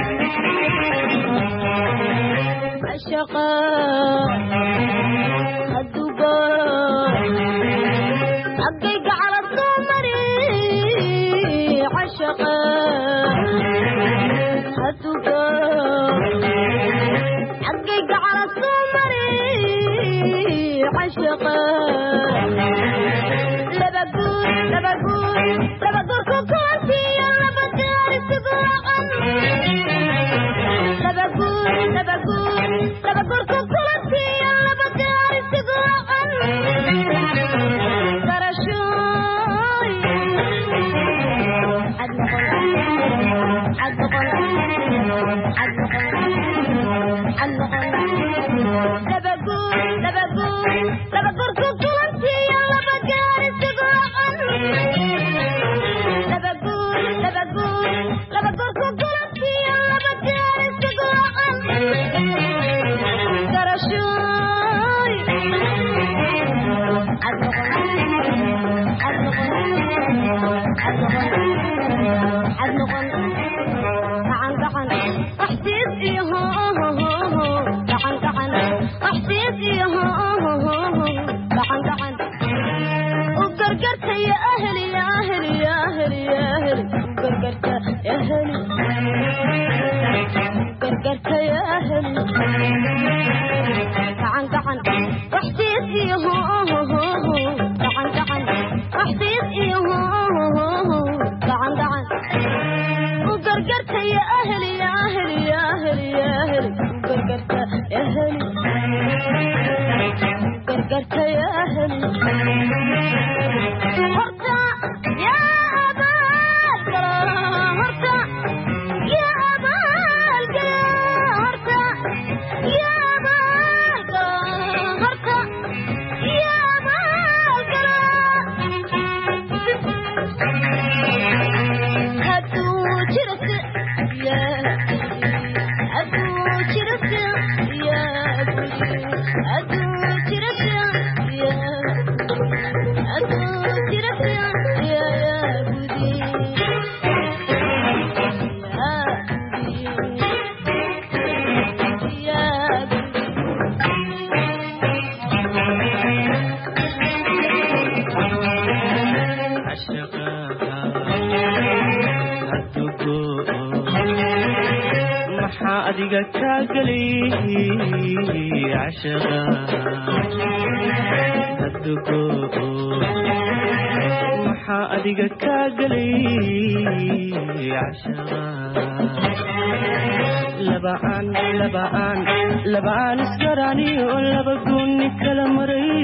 لبعان لبعان لبعان اسكراني ولبقوني كلامري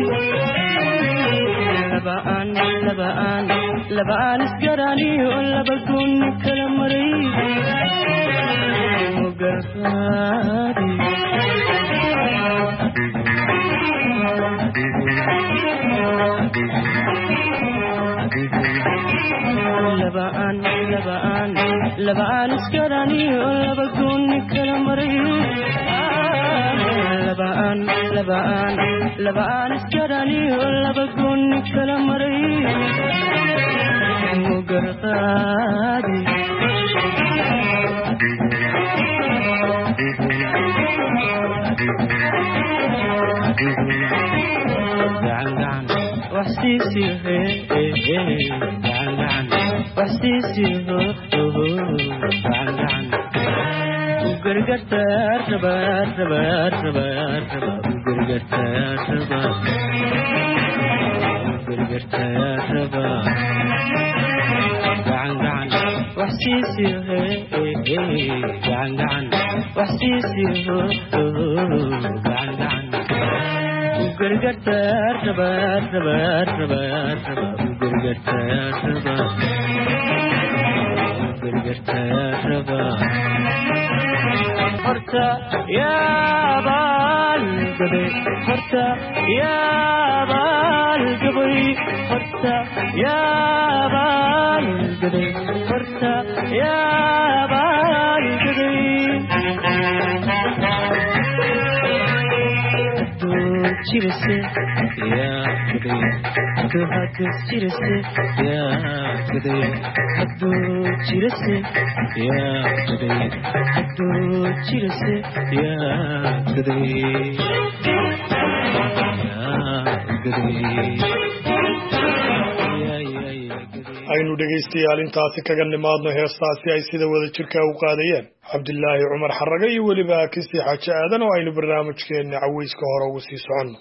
لبعان لبعان لبعان اسكراني ولبقوني كلامري مقرفادي لبعان لبعان لبعان اسكراني ولبقوني كلامري لبعان لبعان لبعان اسكراني ولبقوني كلامري مقرفادي قعن قعن وحسيسي قعن قعن waxsiisiyo gacan gacan ugargartaa rabaa rabaa rabaa rabaa ugargartaa rabaa ugargartaa rabaa gacan gacan waxsiisiyo gacan gacan waxsiisiyo gacan gacan ugargartaa rabaa rabaa rabaa rabaa ugargartaa rabaa ugargartaa rabaa horta yaabal gabay horta yaabal gabay horta yaabal gabay horta yaabal gabay Chirese ya gade to hatu chirese ya gade hatu chirese ya gade hatu chirese ya gade ya gade aynu dhegaystayaal intaasi kaga nimaadno heestaasi ay sida wada jirka u qaadayeen cabdilaahi cumar xaraga iyo weliba kisi xaaji aadan oo aynu barnaamijkeena caweyska hore ugu sii soconno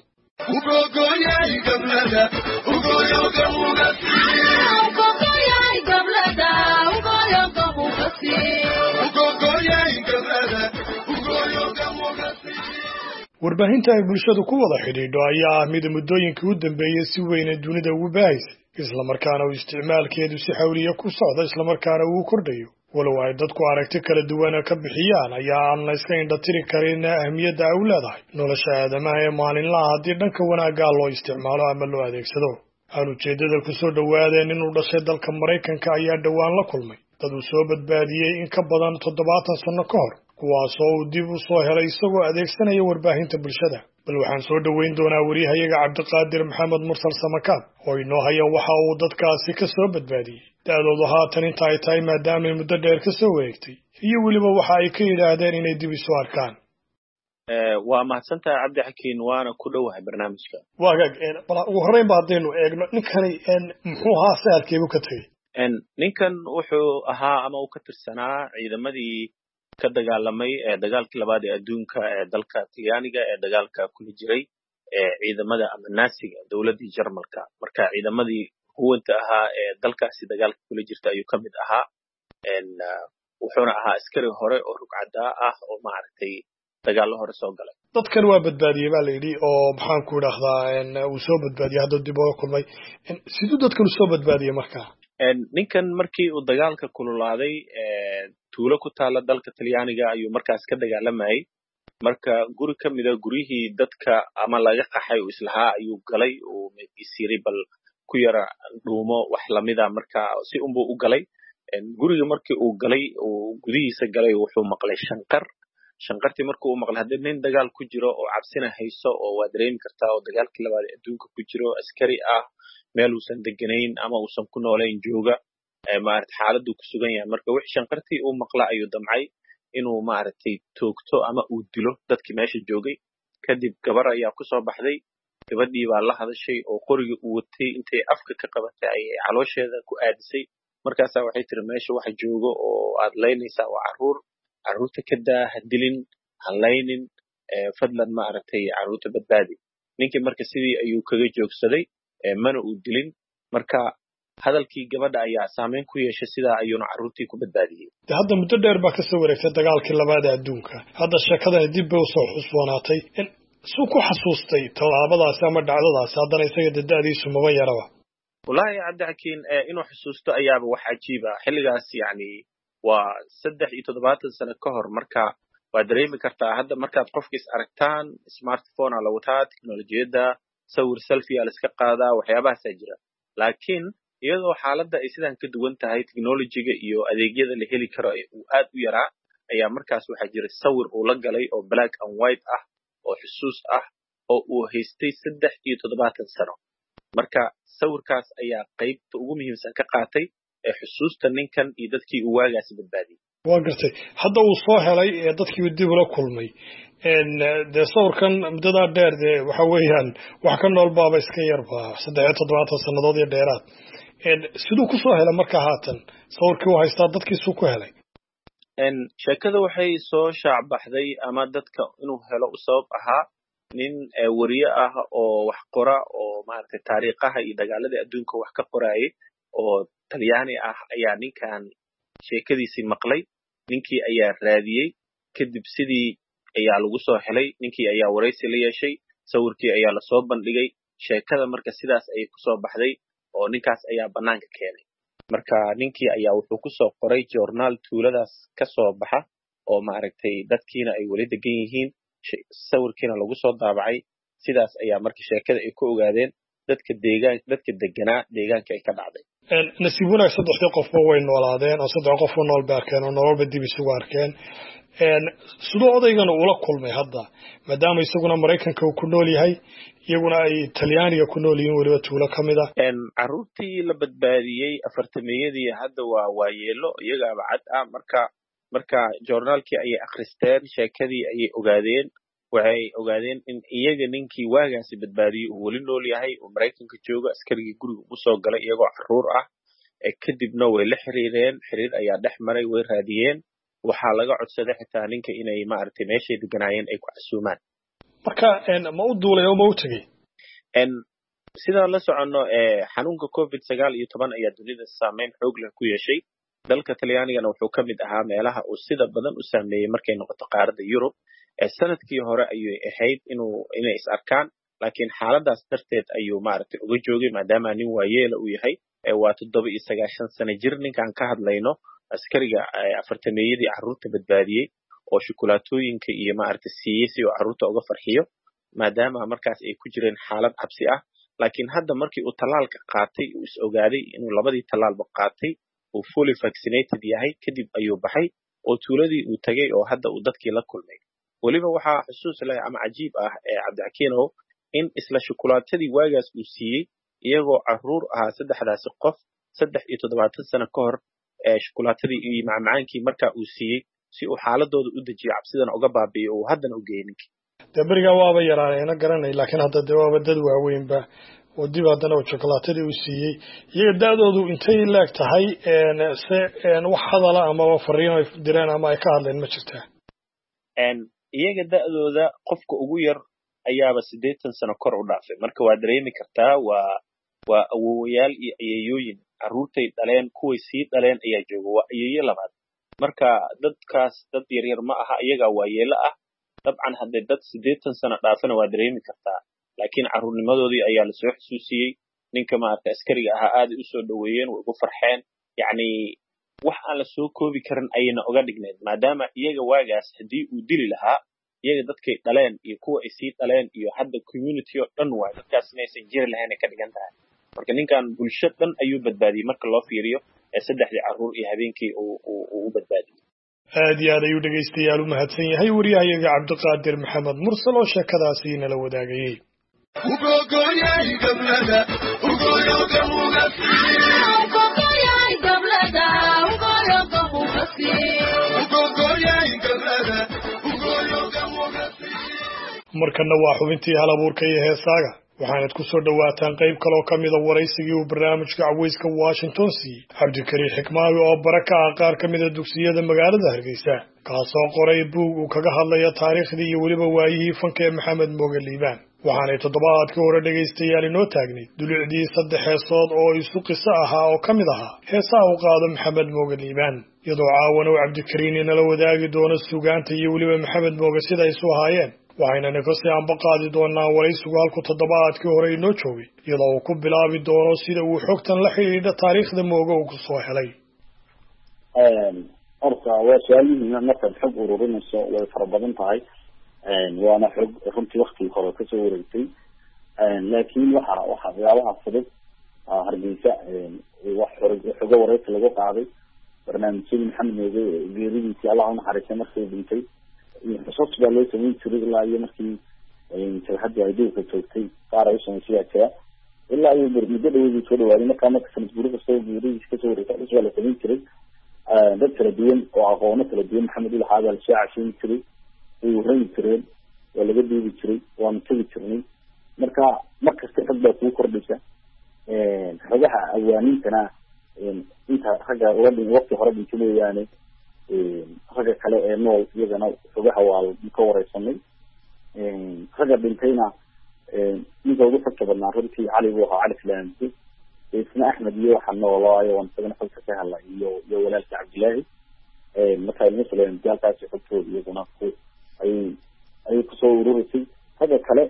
warbaahinta ay bulshadu ku wada xidhiidho ayaa ah mid muddooyinkii u dambeeyey si weyne dunida ugu baahaysa islamarkaana uu isticmaalkeedu si xawliya ku socda islamarkaana uu kordhayo walow ay dadku aragti kala duwana ka bixiyaan ayaa aan la iska indhatiri karin ahmiyadda ay u leedahay nolosha aadamaha ee maalinlaha haddii dhanka wanaaggaa loo isticmaalo ama loo adeegsado aan ujeeddada ku soo dhowaadeen inuu dhashay dalka maraykanka ayaa dhowaan la kulmay dad uu soo badbaadiyey in ka badan toddobaatan sanno ka hor kuwaasoo uu dib u soo helay isagoo adeegsanaya warbaahinta bulshada bal waxaan soo dhoweyn doonaa wariyahayaga cabdiqaadir maxamed mursal samakaab oo inoo haya waxa uu dadkaasi ka soo badbaadiyey da-doodu haatan inta ay tahay maadaamay muddo dheer ka soo wareegtay iyo weliba waxa ay ka yidhaahdeen inay dib isu arkaan waa mahadsantahay cabdixakiin waana ku dhowahay barnaamijka waagaag bal ugu horreynba haddaynu eegno ninkani muxuu ahaa sahalkeebu ka tegey ninkan wuxuu ahaa ama uu ka tirsanaa ciidamadii ka dagaalamay ee dagaalkii labaad ee adduunka ee dalka talyaaniga ee dagaalka kula jiray ee ciidamada ama naasiga dowladdii jarmalka marka ciidamadii huwanta ahaa ee dalkaasi dagaalka kula jirta ayuu ka mid ahaa wuxuuna ahaa askari hore oo rugcadaa ah oo maaragtay dagaallo hore soo galay dadkan waa badbaadiyey baa la yidhi oo maxaan ku idhaahdaa uu soo badbaadiyey hadda dib uga kulmay siduu dadkan u soo badbaadiyey markaa ninkan markii uu dagaalka kululaaday tuulo ku taala dalka talyaaniga ayuu markaas ka dagaalamayay marka guri ka mida guryihii dadka ama laga qaxay uu islahaa ayuu galay uu isiiray bal ku yara dhuumo wax lamida marka si unbuu u galay guriga markii uu galay uu gudihiisa galay wuxuu maqlay shanqar shanqartii markii uu maqlay haddii nin dagaal ku jiro oo cabsina hayso oo waa dareemi kartaa oo dagaalkii labaad ee adduunka ku jiro askari ah meel uusan deganayn ama uusan ku noolayn jooga maaragtay xaaladuu ku sugan yahay marka wixii shanqartii uu maqla ayuu damcay inuu maaragtay toogto ama uu dilo dadkii meesha joogay kadib gabar ayaa ku soo baxday gabadhii baa la hadashay oo qorigii uu watay intay afka ka qabatay ayay caloosheeda ku aadisay markaasaa waxay tiri meesha waxa joogo oo aad laynaysaa waa carruur carruurta ka daa ha dilin ha laynin fadlan maaragtay carruurta badbaadi ninkii marka sidii ayuu kaga joogsaday mana uu dilin marka hadalkii gabadha ayaa saameyn ku yeeshay sidaa ayuuna carruurtii ku badbaadiyey de hadda muddo dheer baa kasoo wareegtay dagaalkii labaad ee adduunka hadda sheekadani dib bay usoo xusboonaatay suu ku xasuustay tallaabadaasi ama dhacdadaasi haddana isaga dada'diisu maba yaraba wallaahi cabdixakiin inuu xusuusto ayaaba wax cajiiba xilligaas yacni waa saddex iyo toddobaatan sano ka hor marka waa dareemi kartaa hadda markaad qofka is aragtaan smartphone aa la wataa teknolojiyadda sawir selfie aa la iska qaadaa waxyaabahaasaa jira laakiin iyadoo xaaladda ay sidaan ka duwan tahay technologiga iyo adeegyada la heli karo uu aad u yaraa ayaa markaas waxaa jira sawir uu la galay oo black and white ah oo xusuus ah oo uu haystay saddex iyo toddobaatan sano marka sawirkaas ayaa qaybta ugu muhiimsan ka qaatay ee xusuusta ninkan iyo dadkii uu waagaasi badbaadiyey waa gartay hadda uu soo helay ee dadkii dib ula kulmay dee sawirkan muddadaa dheer dee waxa weeyaan wax ka nool baaba iska yarba saddex iyo toddobaatan sannadood iyo dheeraad siduu ku soo helay marka haatan sawirkii uu haystaa dadkiisuu ku helay sheekada waxay soo shaacbaxday ama dadka inuu helo u sabab ahaa nin wariye ah oo wax qora oo maaragtay taariikhaha iyo dagaaladii adduunka wax ka qorayay oo talyaani ah ayaa ninkan sheekadiisii maqlay ninkii ayaa raadiyey kadib sidii ayaa lagu soo helay ninkii ayaa waraysi la yeeshay sawirkii ayaa lasoo bandhigay sheekada marka sidaas ayay kusoo baxday oo ninkaas ayaa bannaanka keenay marka ninkii ayaa wuxuu kusoo qoray journaal tuuladaas ka soo baxa oo maaragtay dadkiina ay weli degan yihiin sawirkiina lagu soo daabacay sidaas ayaa marka sheekada ay ku ogaadeen dadka deegaan dadka deganaa deegaanka ay ka dhacday nasiib wanaag saddexdii qofba way noolaadeen oo saddex qof oo nool bay arkeen oo nololba dib isugu arkeen sidoo odaygana ula kulmay hadda maadaama isaguna maraykanka uu ku nool yahay iyaguna ay talyaaniga ku nool yihiin weliba tuulo ka mid ah carruurtii la badbaadiyey afartameeyadii hadda waa waayeelo iyagaaba cad ah marka marka journaalkii ayay akhristeen sheekadii ayay ogaadeen waxay ogaadeen in iyaga ninkii waagaasi badbaadiyey uu weli nool yahay oo maraykanka jooga askarigii guriga ugu soo galay iyagoo carruur ah kadibna way la xiriireen xiriir ayaa dhex maray way raadiyeen waxaa laga codsaday xitaa ninka inay maaragtay meeshay deganaayeen ay ku casuumaan marka ma u duulay oo ma u tegey sidaan la soconno xanuunka covid sagaal iyo toban ayaa dunida saameyn xoog leh ku yeeshay dalka talyaanigana wuxuu ka mid ahaa meelaha uu sida badan u saameeyey markay noqoto qaaradda yurub sanadkii hore ayay ahayd inuu inay is arkaan laakiin xaaladaas darteed ayuu maaragtay uga joogay maadaama nin waayeela uu yahay waa toddoba iyo sagaashan sano jir ninkaan ka hadlayno askariga afartameeyadii carruurta badbaadiyey oo shukulaatooyinka iyo maaragtay siiyey si uu carruurta uga farxiyo maadaama markaas ay ku jireen xaalad cabsi ah laakiin hadda markii uu tallaalka qaatay uu is ogaaday inuu labadii tallaalba qaatay uu fully vaccinated yahay kadib ayuu baxay oo tuuladii uu tagay oo hadda uu dadkii la kulmay weliba waxaa xusuus leh ama cajiib ah ee cabdixakiinow in isla shukulaatadii waagaas uu siiyey iyagoo carruur ahaa saddexdaasi qof saddex iyo toddobaatan sano ka hor shukulaatadii iyo macmacaankii markaa uu siiyey si uu xaaladooda u dejiyo cabsidana uga baabi'iyo oo haddana u geeyey ninkii dee berigaa waaba yaraanayna garanay laakiin hadda dee waaba dad waaweynba oo dib haddana uu shukulaatadii uu siiyey iyaga da'doodu intay leeg tahay se wax hadala amaba fariin ay direen ama ay ka hadleen ma jirtaa iyaga da'dooda qofka ugu yar ayaaba siddeetan sano kor u dhaafay marka waa dareemi kartaa waa waa awowayaal iyo ayeeyooyin carruurtay dhaleen kuway sii dhaleen ayaa jooga waa ayeeyo labaad marka dadkaas dad yaryar ma aha iyagaa waayeelo ah dabcan haddee dad siddeetan sano dhaafana waa dareemi kartaa laakiin carruurnimadoodii ayaa lasoo xusuusiyey ninka maaragta askariga ahaa aaday u soo dhoweeyeen way ugu farxeen yacni wax aan la soo koobi karin ayayna uga dhigneed maadaama iyaga waagaas haddii uu dili lahaa iyaga dadkay dhaleen iyo kuwa ay sii dhaleen iyo hadda community oo dhan waay dadkaas inaysan jiri lahayn ay ka dhigan tahay marka ninkan bulsho dhan ayuu badbaadiyey marka loo fiiriyo ee saddexdii carruur iyo habeenkii uu u badbaadiyey aad iyo aad ayuu dhegaystayaal u mahadsan yahay wariyahayaga cabdiqaadir maxamed mursal oo sheekadaasi nala wadaagayey markana waa xubintii hal abuurka iyo heesaaga waxaanad ku soo dhowaataan qayb kaloo ka mida waraysigii uu barnaamijka caweyska washington siiyey cabdikariin xikmaawi oo bara ka ah qaar ka mida dugsiyada magaalada hargeysa kaasoo qoray buug uu kaga hadlaya taariikhdii iyo weliba waayihii fanka ee maxamed mooge liibaan waxaanay toddobaadkii hore dhegaystayaal inoo taagnayd dulicdii saddex heesood oo isu qiso ahaa oo ka mid ahaa heesaha uu qaado maxamed mooge liibaan iyadoo caawana uu cabdikariin inala wadaagi doono sugaanta iyo weliba maxamed mooge sida isu ahaayeen waxaynana kasii anba qaadi doonaa waraysigu halku toddobaadkii hore inoo joogay iyadoo uu ku bilaabi doono sida uu xogtan la xidhiidha taariikhda mooge uu ku soo helay horta waa su-aal muhiima markaad xog ururinayso way fara badan tahay waana xog runtii waktigii hore kasoo wareegtay laakiin waxa waxa waxyaabaha fudud hargeysa wax xogo wareysi lagu qaaday barnaamijyadii maxamed mooge geeridiisii allah unaxariistay markii dhintay xusuus baa loo samayn jiray ilaa iyo markii jabhadii ay dhulka joogtay qaar ay usamaysay jira ilaa iyo muddo dhaweedii soo dhawaaday markaa marka sanad guri kasta geeridiis kasoo wareegtay xus baa la samayn jiray dad kala duwan oo aqoono kala duwan maxamed ulaxaa baa lasoo casheyn jiray way warrami jireen waa laga duubi jiray waanu tegi jirnay marka mar kasta xog baa kuu kordhaysa xogaha awaanintana inta ragga ula dhin waqti hore dhinta mooyaane ragga kale ee nool iyagana xogaha waa ka wareysanay ragga dhintayna ninka ugu xogta badnaa runtii cali buu ahaa cali filaansi isna axmed iyo waxa noolaayo waan isagana xogta ka helay iyo iyo walaalka cabdilaahi marka ilmo filaan jaalkaasi xogtooda iyaguna ku ay ay kusoo ururisay ragga kale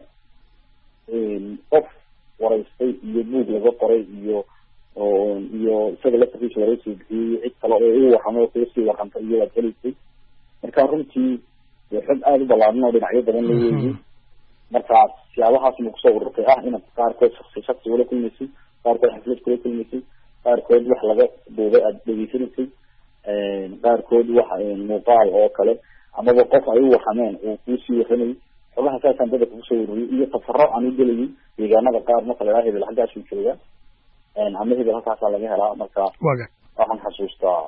qof wareystay iyo buug laga qoray iyo iyo isaga laftiisa wareysi bixiyey cid kale oo uu warramay oo sii warrantay iyo waad helaysay marka runtii xog aada u ballaaran oo dhinacyo badan leeyihiin markaas siyaabahaas ma kusoo ururtay ah inaad qaarkood shaksi shaksi ula kulmaysay qaarkood xaflad kula kulmaysay qaarkood wax laga duubay aada dhegeysanaysay qaarkood wax muuqaal oo kale amaba qof ay u warrameen uu kuusii warramayay xogaha saasaan dadka kusoo ururiyay iyo tafaro aan u gelayay deegaanada qaar marka la hebel halkaasuu jooga ama hebel halkaasaa laga helaa marka waxaan xasuustaa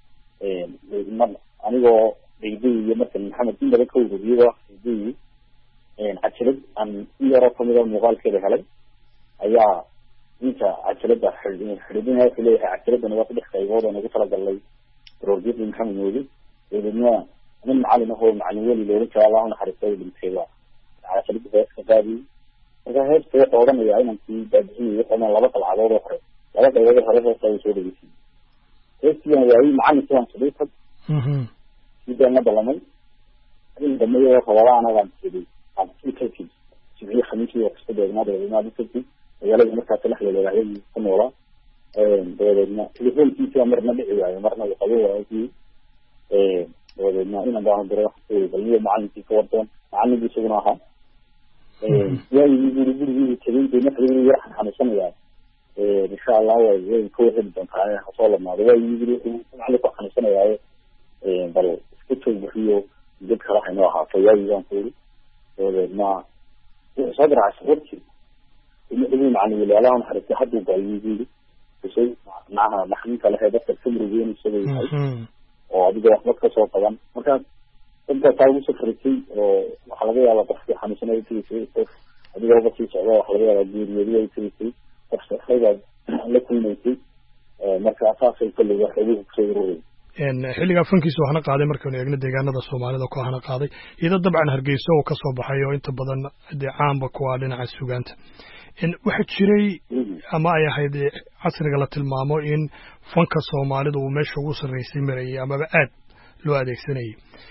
mar anigoo dayday iyo markan maxamed in badan ka ururiyay dayday cajalad aan in yaroo kamida muuqaalkeeda helay ayaa ninka cajalada xidhidina wuxuu leeyahay cajaladana waa saddex qaybood oo nagu talagalnay roorjiyadii maxamed moodi eedadna nin macalin ahoo macalin weli loola jira allah unaxariistay dhintay waa cajalada heeska qaadiyey marka heesta wuxuu odhanaya inankii baabixinayay waxana laba qalcadood oo hore laba qaybood hore heesta ay soo dhegeysay heestiina waayey macalin sidaan saday tag sidaan la ballamay in dambeeyo rabaa anagaan sidii abkii sidii khamiisii oo kasta deegnaa deegnaa dadkii magaalada markaa talaxda leeyahay ku noolaa dabadeedna telefoonkiisa marna dhici waayo marna uu qabo waayay dabadeedna inaan baan diray baliyo macalinkii ka wardoon macalinkii isaguna ahaa yaayii guri gurigii tegay deena xiriir yar xanasanaya insha Allah way ku heli doontaa soo lamaado yaayii guri macalin ku xanasanaya bal isku toobiyo dad kala hayno ahaa yaayii aan ku dabadeedna صدر عشرتي إنه معني ولا لهم حركة حد وقايدي بشيء معها نحن كله هذا السمر زين الشيء وأبدا وقت كسر طبعا مكان أنت تعود سفرتي وحلقة على ضحك حمسنا يتري في أبدا وقت يسوى وحلقة على الدير يدي يتري في قصة خير لكل ميتي مركز أساسي كل واحد يسوي xilligaa fankiisa waxna qaaday markaynu eegno deegaanada soomaalida ku ahna qaaday iyadoo dabcan hargeysa oo kasoo baxay oo inta badan dee caanba ku ah dhinaca suugaanta waxaa jiray ama ay ahayd casriga la tilmaamo in fanka soomaalida uu meesha ugu sarreysay marayay amaba aad loo adeegsanayay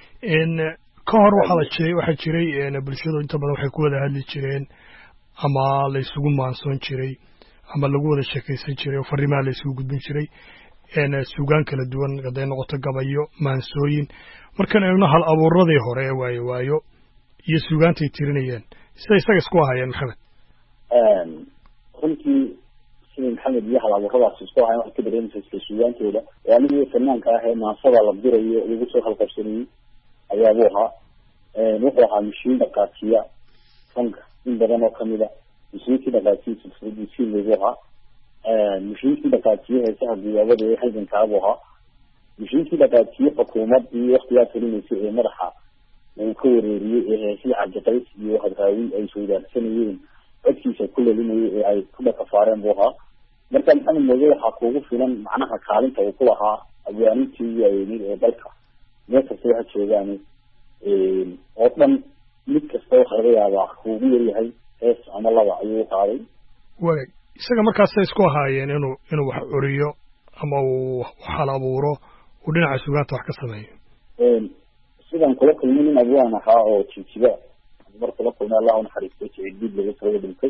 ka hor waxaa waxaa jiray bulshadu inta badan waxay ku wada hadli jireen ama la isugu maansoon jiray ama lagu wada sheekaysan jiray oo fariimaha la isugu gudbin jiray suugaan kala duwan haday noqoto gabayo maansooyin markaan eegno hal abuuradii hore ee waayo waayo iyo suugaantay tirinayeen sida isaga isku ahayeen maxamed runtii sida maxamed iyo hal abuuradaas isku ahayeen wax ka dareemaysa suugaantooda anigii fanaanka ah ee maansada la dirayo lagu soo halqabsanayay ayaa buu ahaa wuxuu ahaa mishiin dhaqaajiya fanka in badan oo kamida mishiinkii dhaqaajiya silsiladiisii lagu ahaa mishiinkii dhaqaajiye heesaha guyaabada ee halgankaabu ahaa mishiinkii dhaqaajiye xukuumaddii waktigaa talinaysay ee madaxa uu ka wareeriyey ee heesihii cabdiqays iyo hadraawi ay soodaarsanayeen codkiisa ku lelinayay ee ay ku dhaqafaareen buu ahaa marka maxamed mooge waxaa kuugu filan macnaha kaalinta uu ku lahaa abwaanintii iyo ayeynid ee dalka meel kasta waxa joogaani oo dhan mid kasta waxa laga yaabaa kuugu yaryahay hees ama laba ayuu qaaday wagaag isaga markaasay isku ahaayeen inuu inuu wax curiyo ama uu hal abuuro uu dhinaca suugaanta wax ka sameeyo sidan kula kulmay nin abwaan ahaa oo jijiba mar kula kulmay allah unaxariistay jicidiid laga soo dhintay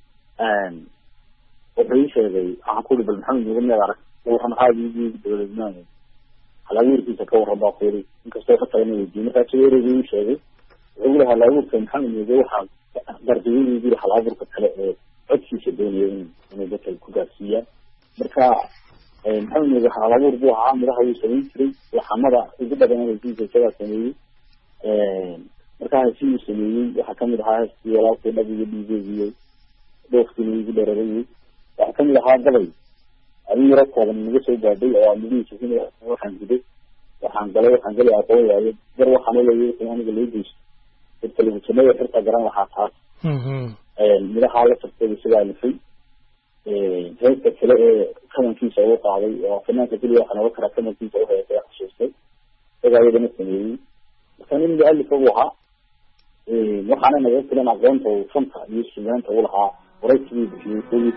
wuxuu ii sheegay waxaan ku uri bal maxamed muga miyaad arag waxaan caadiyii dowladnaan halabuurkiisa ka warrabaa ku yiri inkastoo ka tagana weydiiyey markaa sida ereyga ii sheegay wuxuu uri halabuurka maxamed muga waxaa dardiyadii yiri halabuurka kale ee codkiisa doonaya inay dadka ku gaarsiiyaan marka maxamed muga halabuur buu ahaa madaxa uu samayn jiray laxamada ugu badan hesiisa isagaa sameeyey markaa hesii uu sameeyey waxaa kamid ahaa heestii walaalkii dhabiga dhiigeediyo dhoofkiina igu dheerarayay waxaa kamid ahaa gabay adin yaro kooban naga soo gaadhay oo amadihiisa in waxaan guday waxaan galay waxaan galay aqoon waayo gar waxaan leeyahay aniga loo geysto dadka lagu sameeyo xirta garan lahaa taas midhaha la tartay sidaa lafay heesta kale ee kamankiisa ugu qaaday oo fanaanka keliya waxaa noga karaa kamankiisa u heestay xusuustay isagaa iyadana sameeyey marka nin muallifa buu ahaa waxaana naga filan aqoonta uu fanta iyo sugaanta u lahaa waraysigii bixiyey koobiyi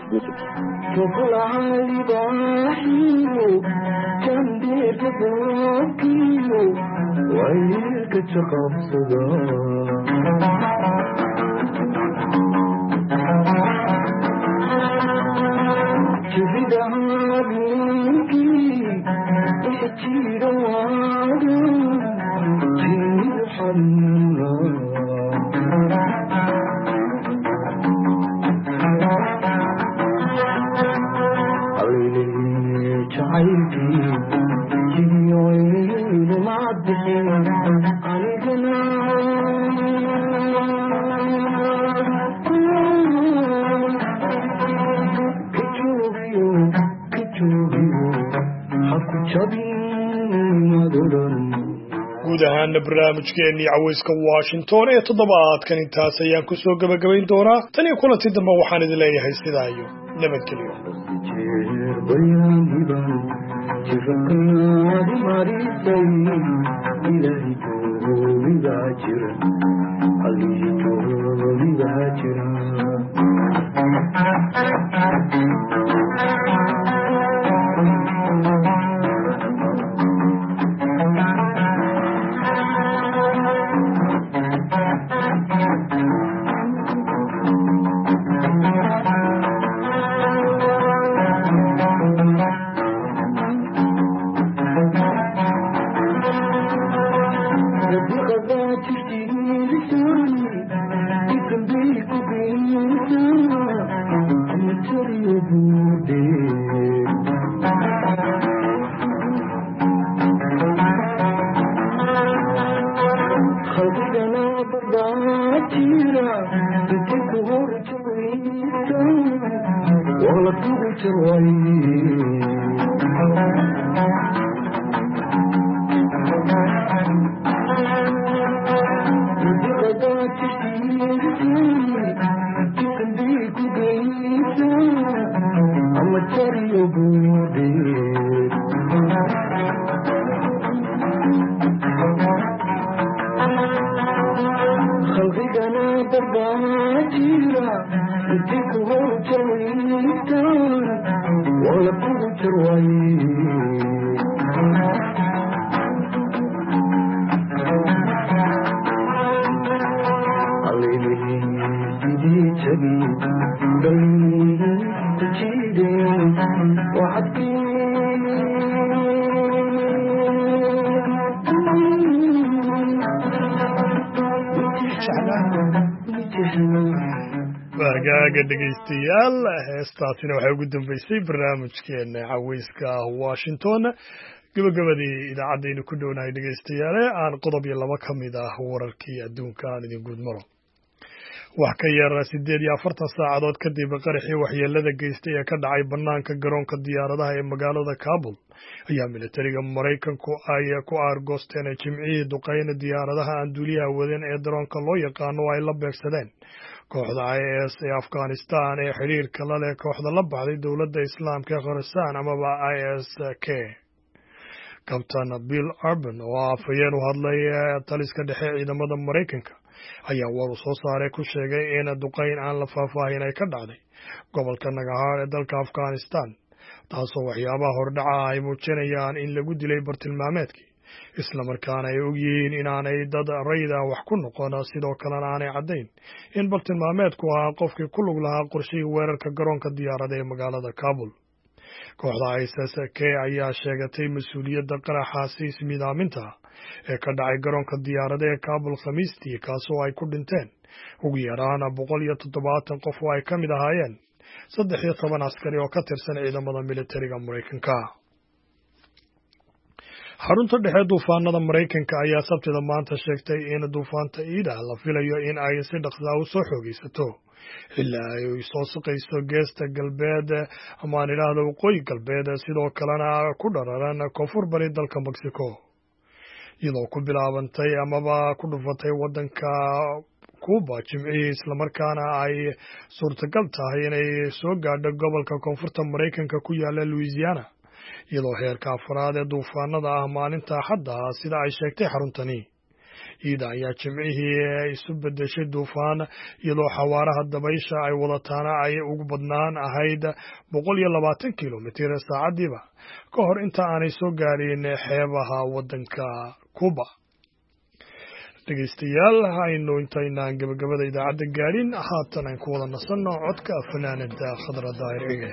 guud ahaana barnaamijkeennii cawayska washington ee toddobaadkan intaas ayaan ku soo gabagabayn doonaa tan iyo kulanti dambe waxaan idin leeyahay sidaa iyo nabadgelyo waagaaga dhegaystayaal heestaasina waxay ugu dambeysay barnaamijkeena cawayska washington gabagabadii idaacadaynu ku dhownahay dhegaystayaale aan qodob iyo laba ka mid ah wararkii adduunka aan idin guud maro wax ka yar sideed iyo afartan saacadood kadib qaraxii waxyeelada geystay ee ka dhacay banaanka garoonka diyaaradaha ee magaalada Kabul ayaa militariga Mareykanku ay ku aargoosteen jimcihii duqeyna diyaaradaha aan duuliyaha wadeen ee daroonka loo yaqaano ay la beegsadeen kooxda I S ee Afghanistan ee xiriirka la leh kooxda la baxday dowladda Islaamka ee Khorasan amaba I S K Captain Bill Urban oo afayeen u hadlay taliska dhexe ciidamada Mareykanka ayaa war soo saaray ku sheegay in duqeyn aan la faahfaahin ay ka dhacday gobolka Nangarhar ee dalka Afghanistan taasoo waxyaabaha hordhaca ay muujinayaan in lagu dilay bartilmaameedkii isla markaana ay ogyihiin inaanay dad rayida wax ku noqon sidoo kalena aanay caddayn in bartilmaameedku ahaa qofkii ku lug lahaa qorshihii weerarka garoonka diyaarada ee magaalada Kabul kooxda I S K ayaa sheegatay mas-uuliyadda qaraxaasi ismidaaminta ee ka dhacay garoonka diyaarada ee Kabul Khamiistii kaasoo ay ku dhinteen ugu yaraan boqol iyo toddobaatan qof oo ay ka mid ahaayeen saddex iyo toban askari oo ka tirsan ciidamada militariga Mareykanka xarunta dhexe duufaanada Mareykanka ayaa sabtida maanta sheegtay in duufaanta Ida la filayo in ay si dhaqso ah u soo xoogaysato ilaa ay soo suqayso geesta galbeed ama aan idhaahdo waqooyi galbeed sidoo kalena ku dhararan koonfur bari dalka Mexico iyadoo ku bilaabantay amaba ku dhufatay wadanka Kuuba jimcihii islamarkaana ay suurtagal tahay inay soo gaadho gobolka koonfurta Maraykanka ku yaala Louisiana iyadoo heerka afraad ee duufaanada ah maalinta Axadda sida ay sheegtay xaruntani. Iida ayaa jimcihii isu bedeshay duufaan iyadoo xawaaraha dabaysha ay wadataana ay ugu badnaan ahayd boqol iyo labaatan kilomitir saacadiiba ka hor inta aanay soo gaarin xeebaha waddanka Kuuba. dhegeystayaal aynu intaynaan gabagabada idaacadda gaadhin haatan aan ku wada nasanno codka fanaanada Khadra Daahir Cige.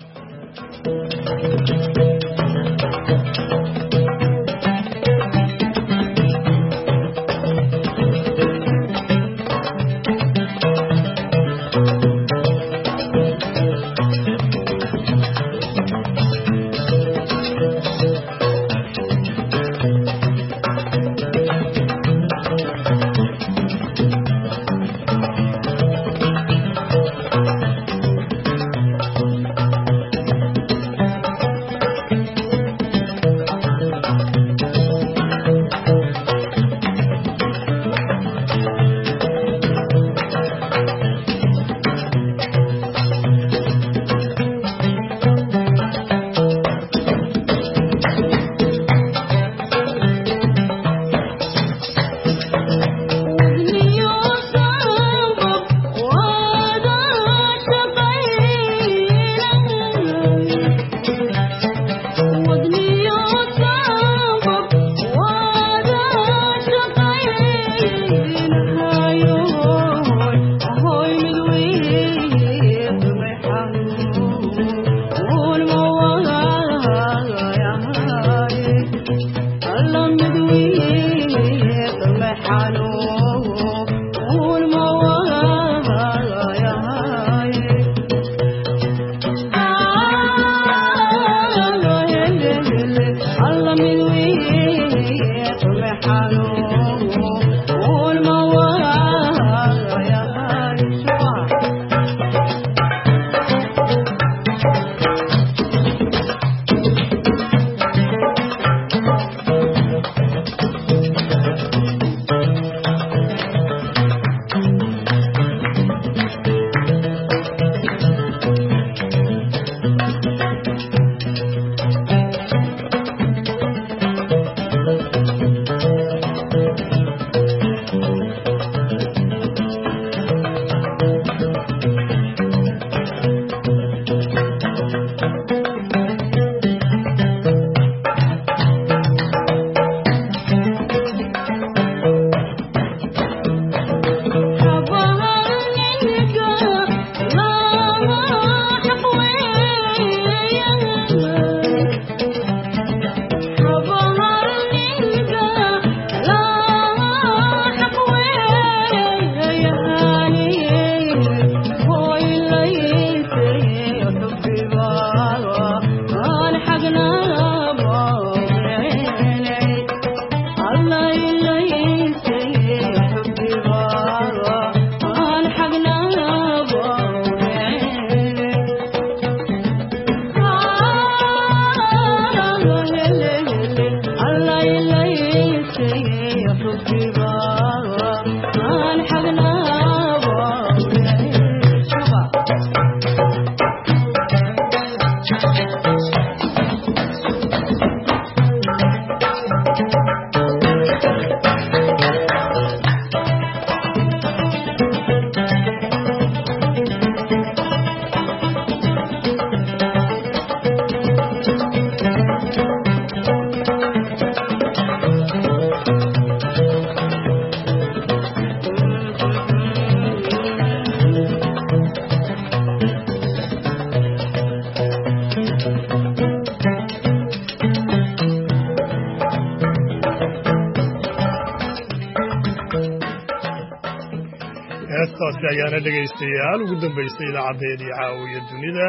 heestaasi ayaana dhegaystayaal ugu dambaysay idaacadeedii caawiya dunida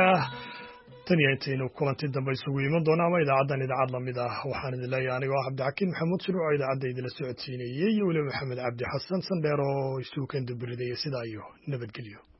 tan iyo intaynu kulanti dambe isugu iman doona ama idaacaddan idaacad lamid ah waxaan idin leeyahay anigoo cabdixakiin maxamuud shiruuc oo idaacadda idinla socodsiinayey iyo weliba maxamed cabdi xasan sandheer oo isugu keen dubiridaya sidaa iyo nabadgelyo.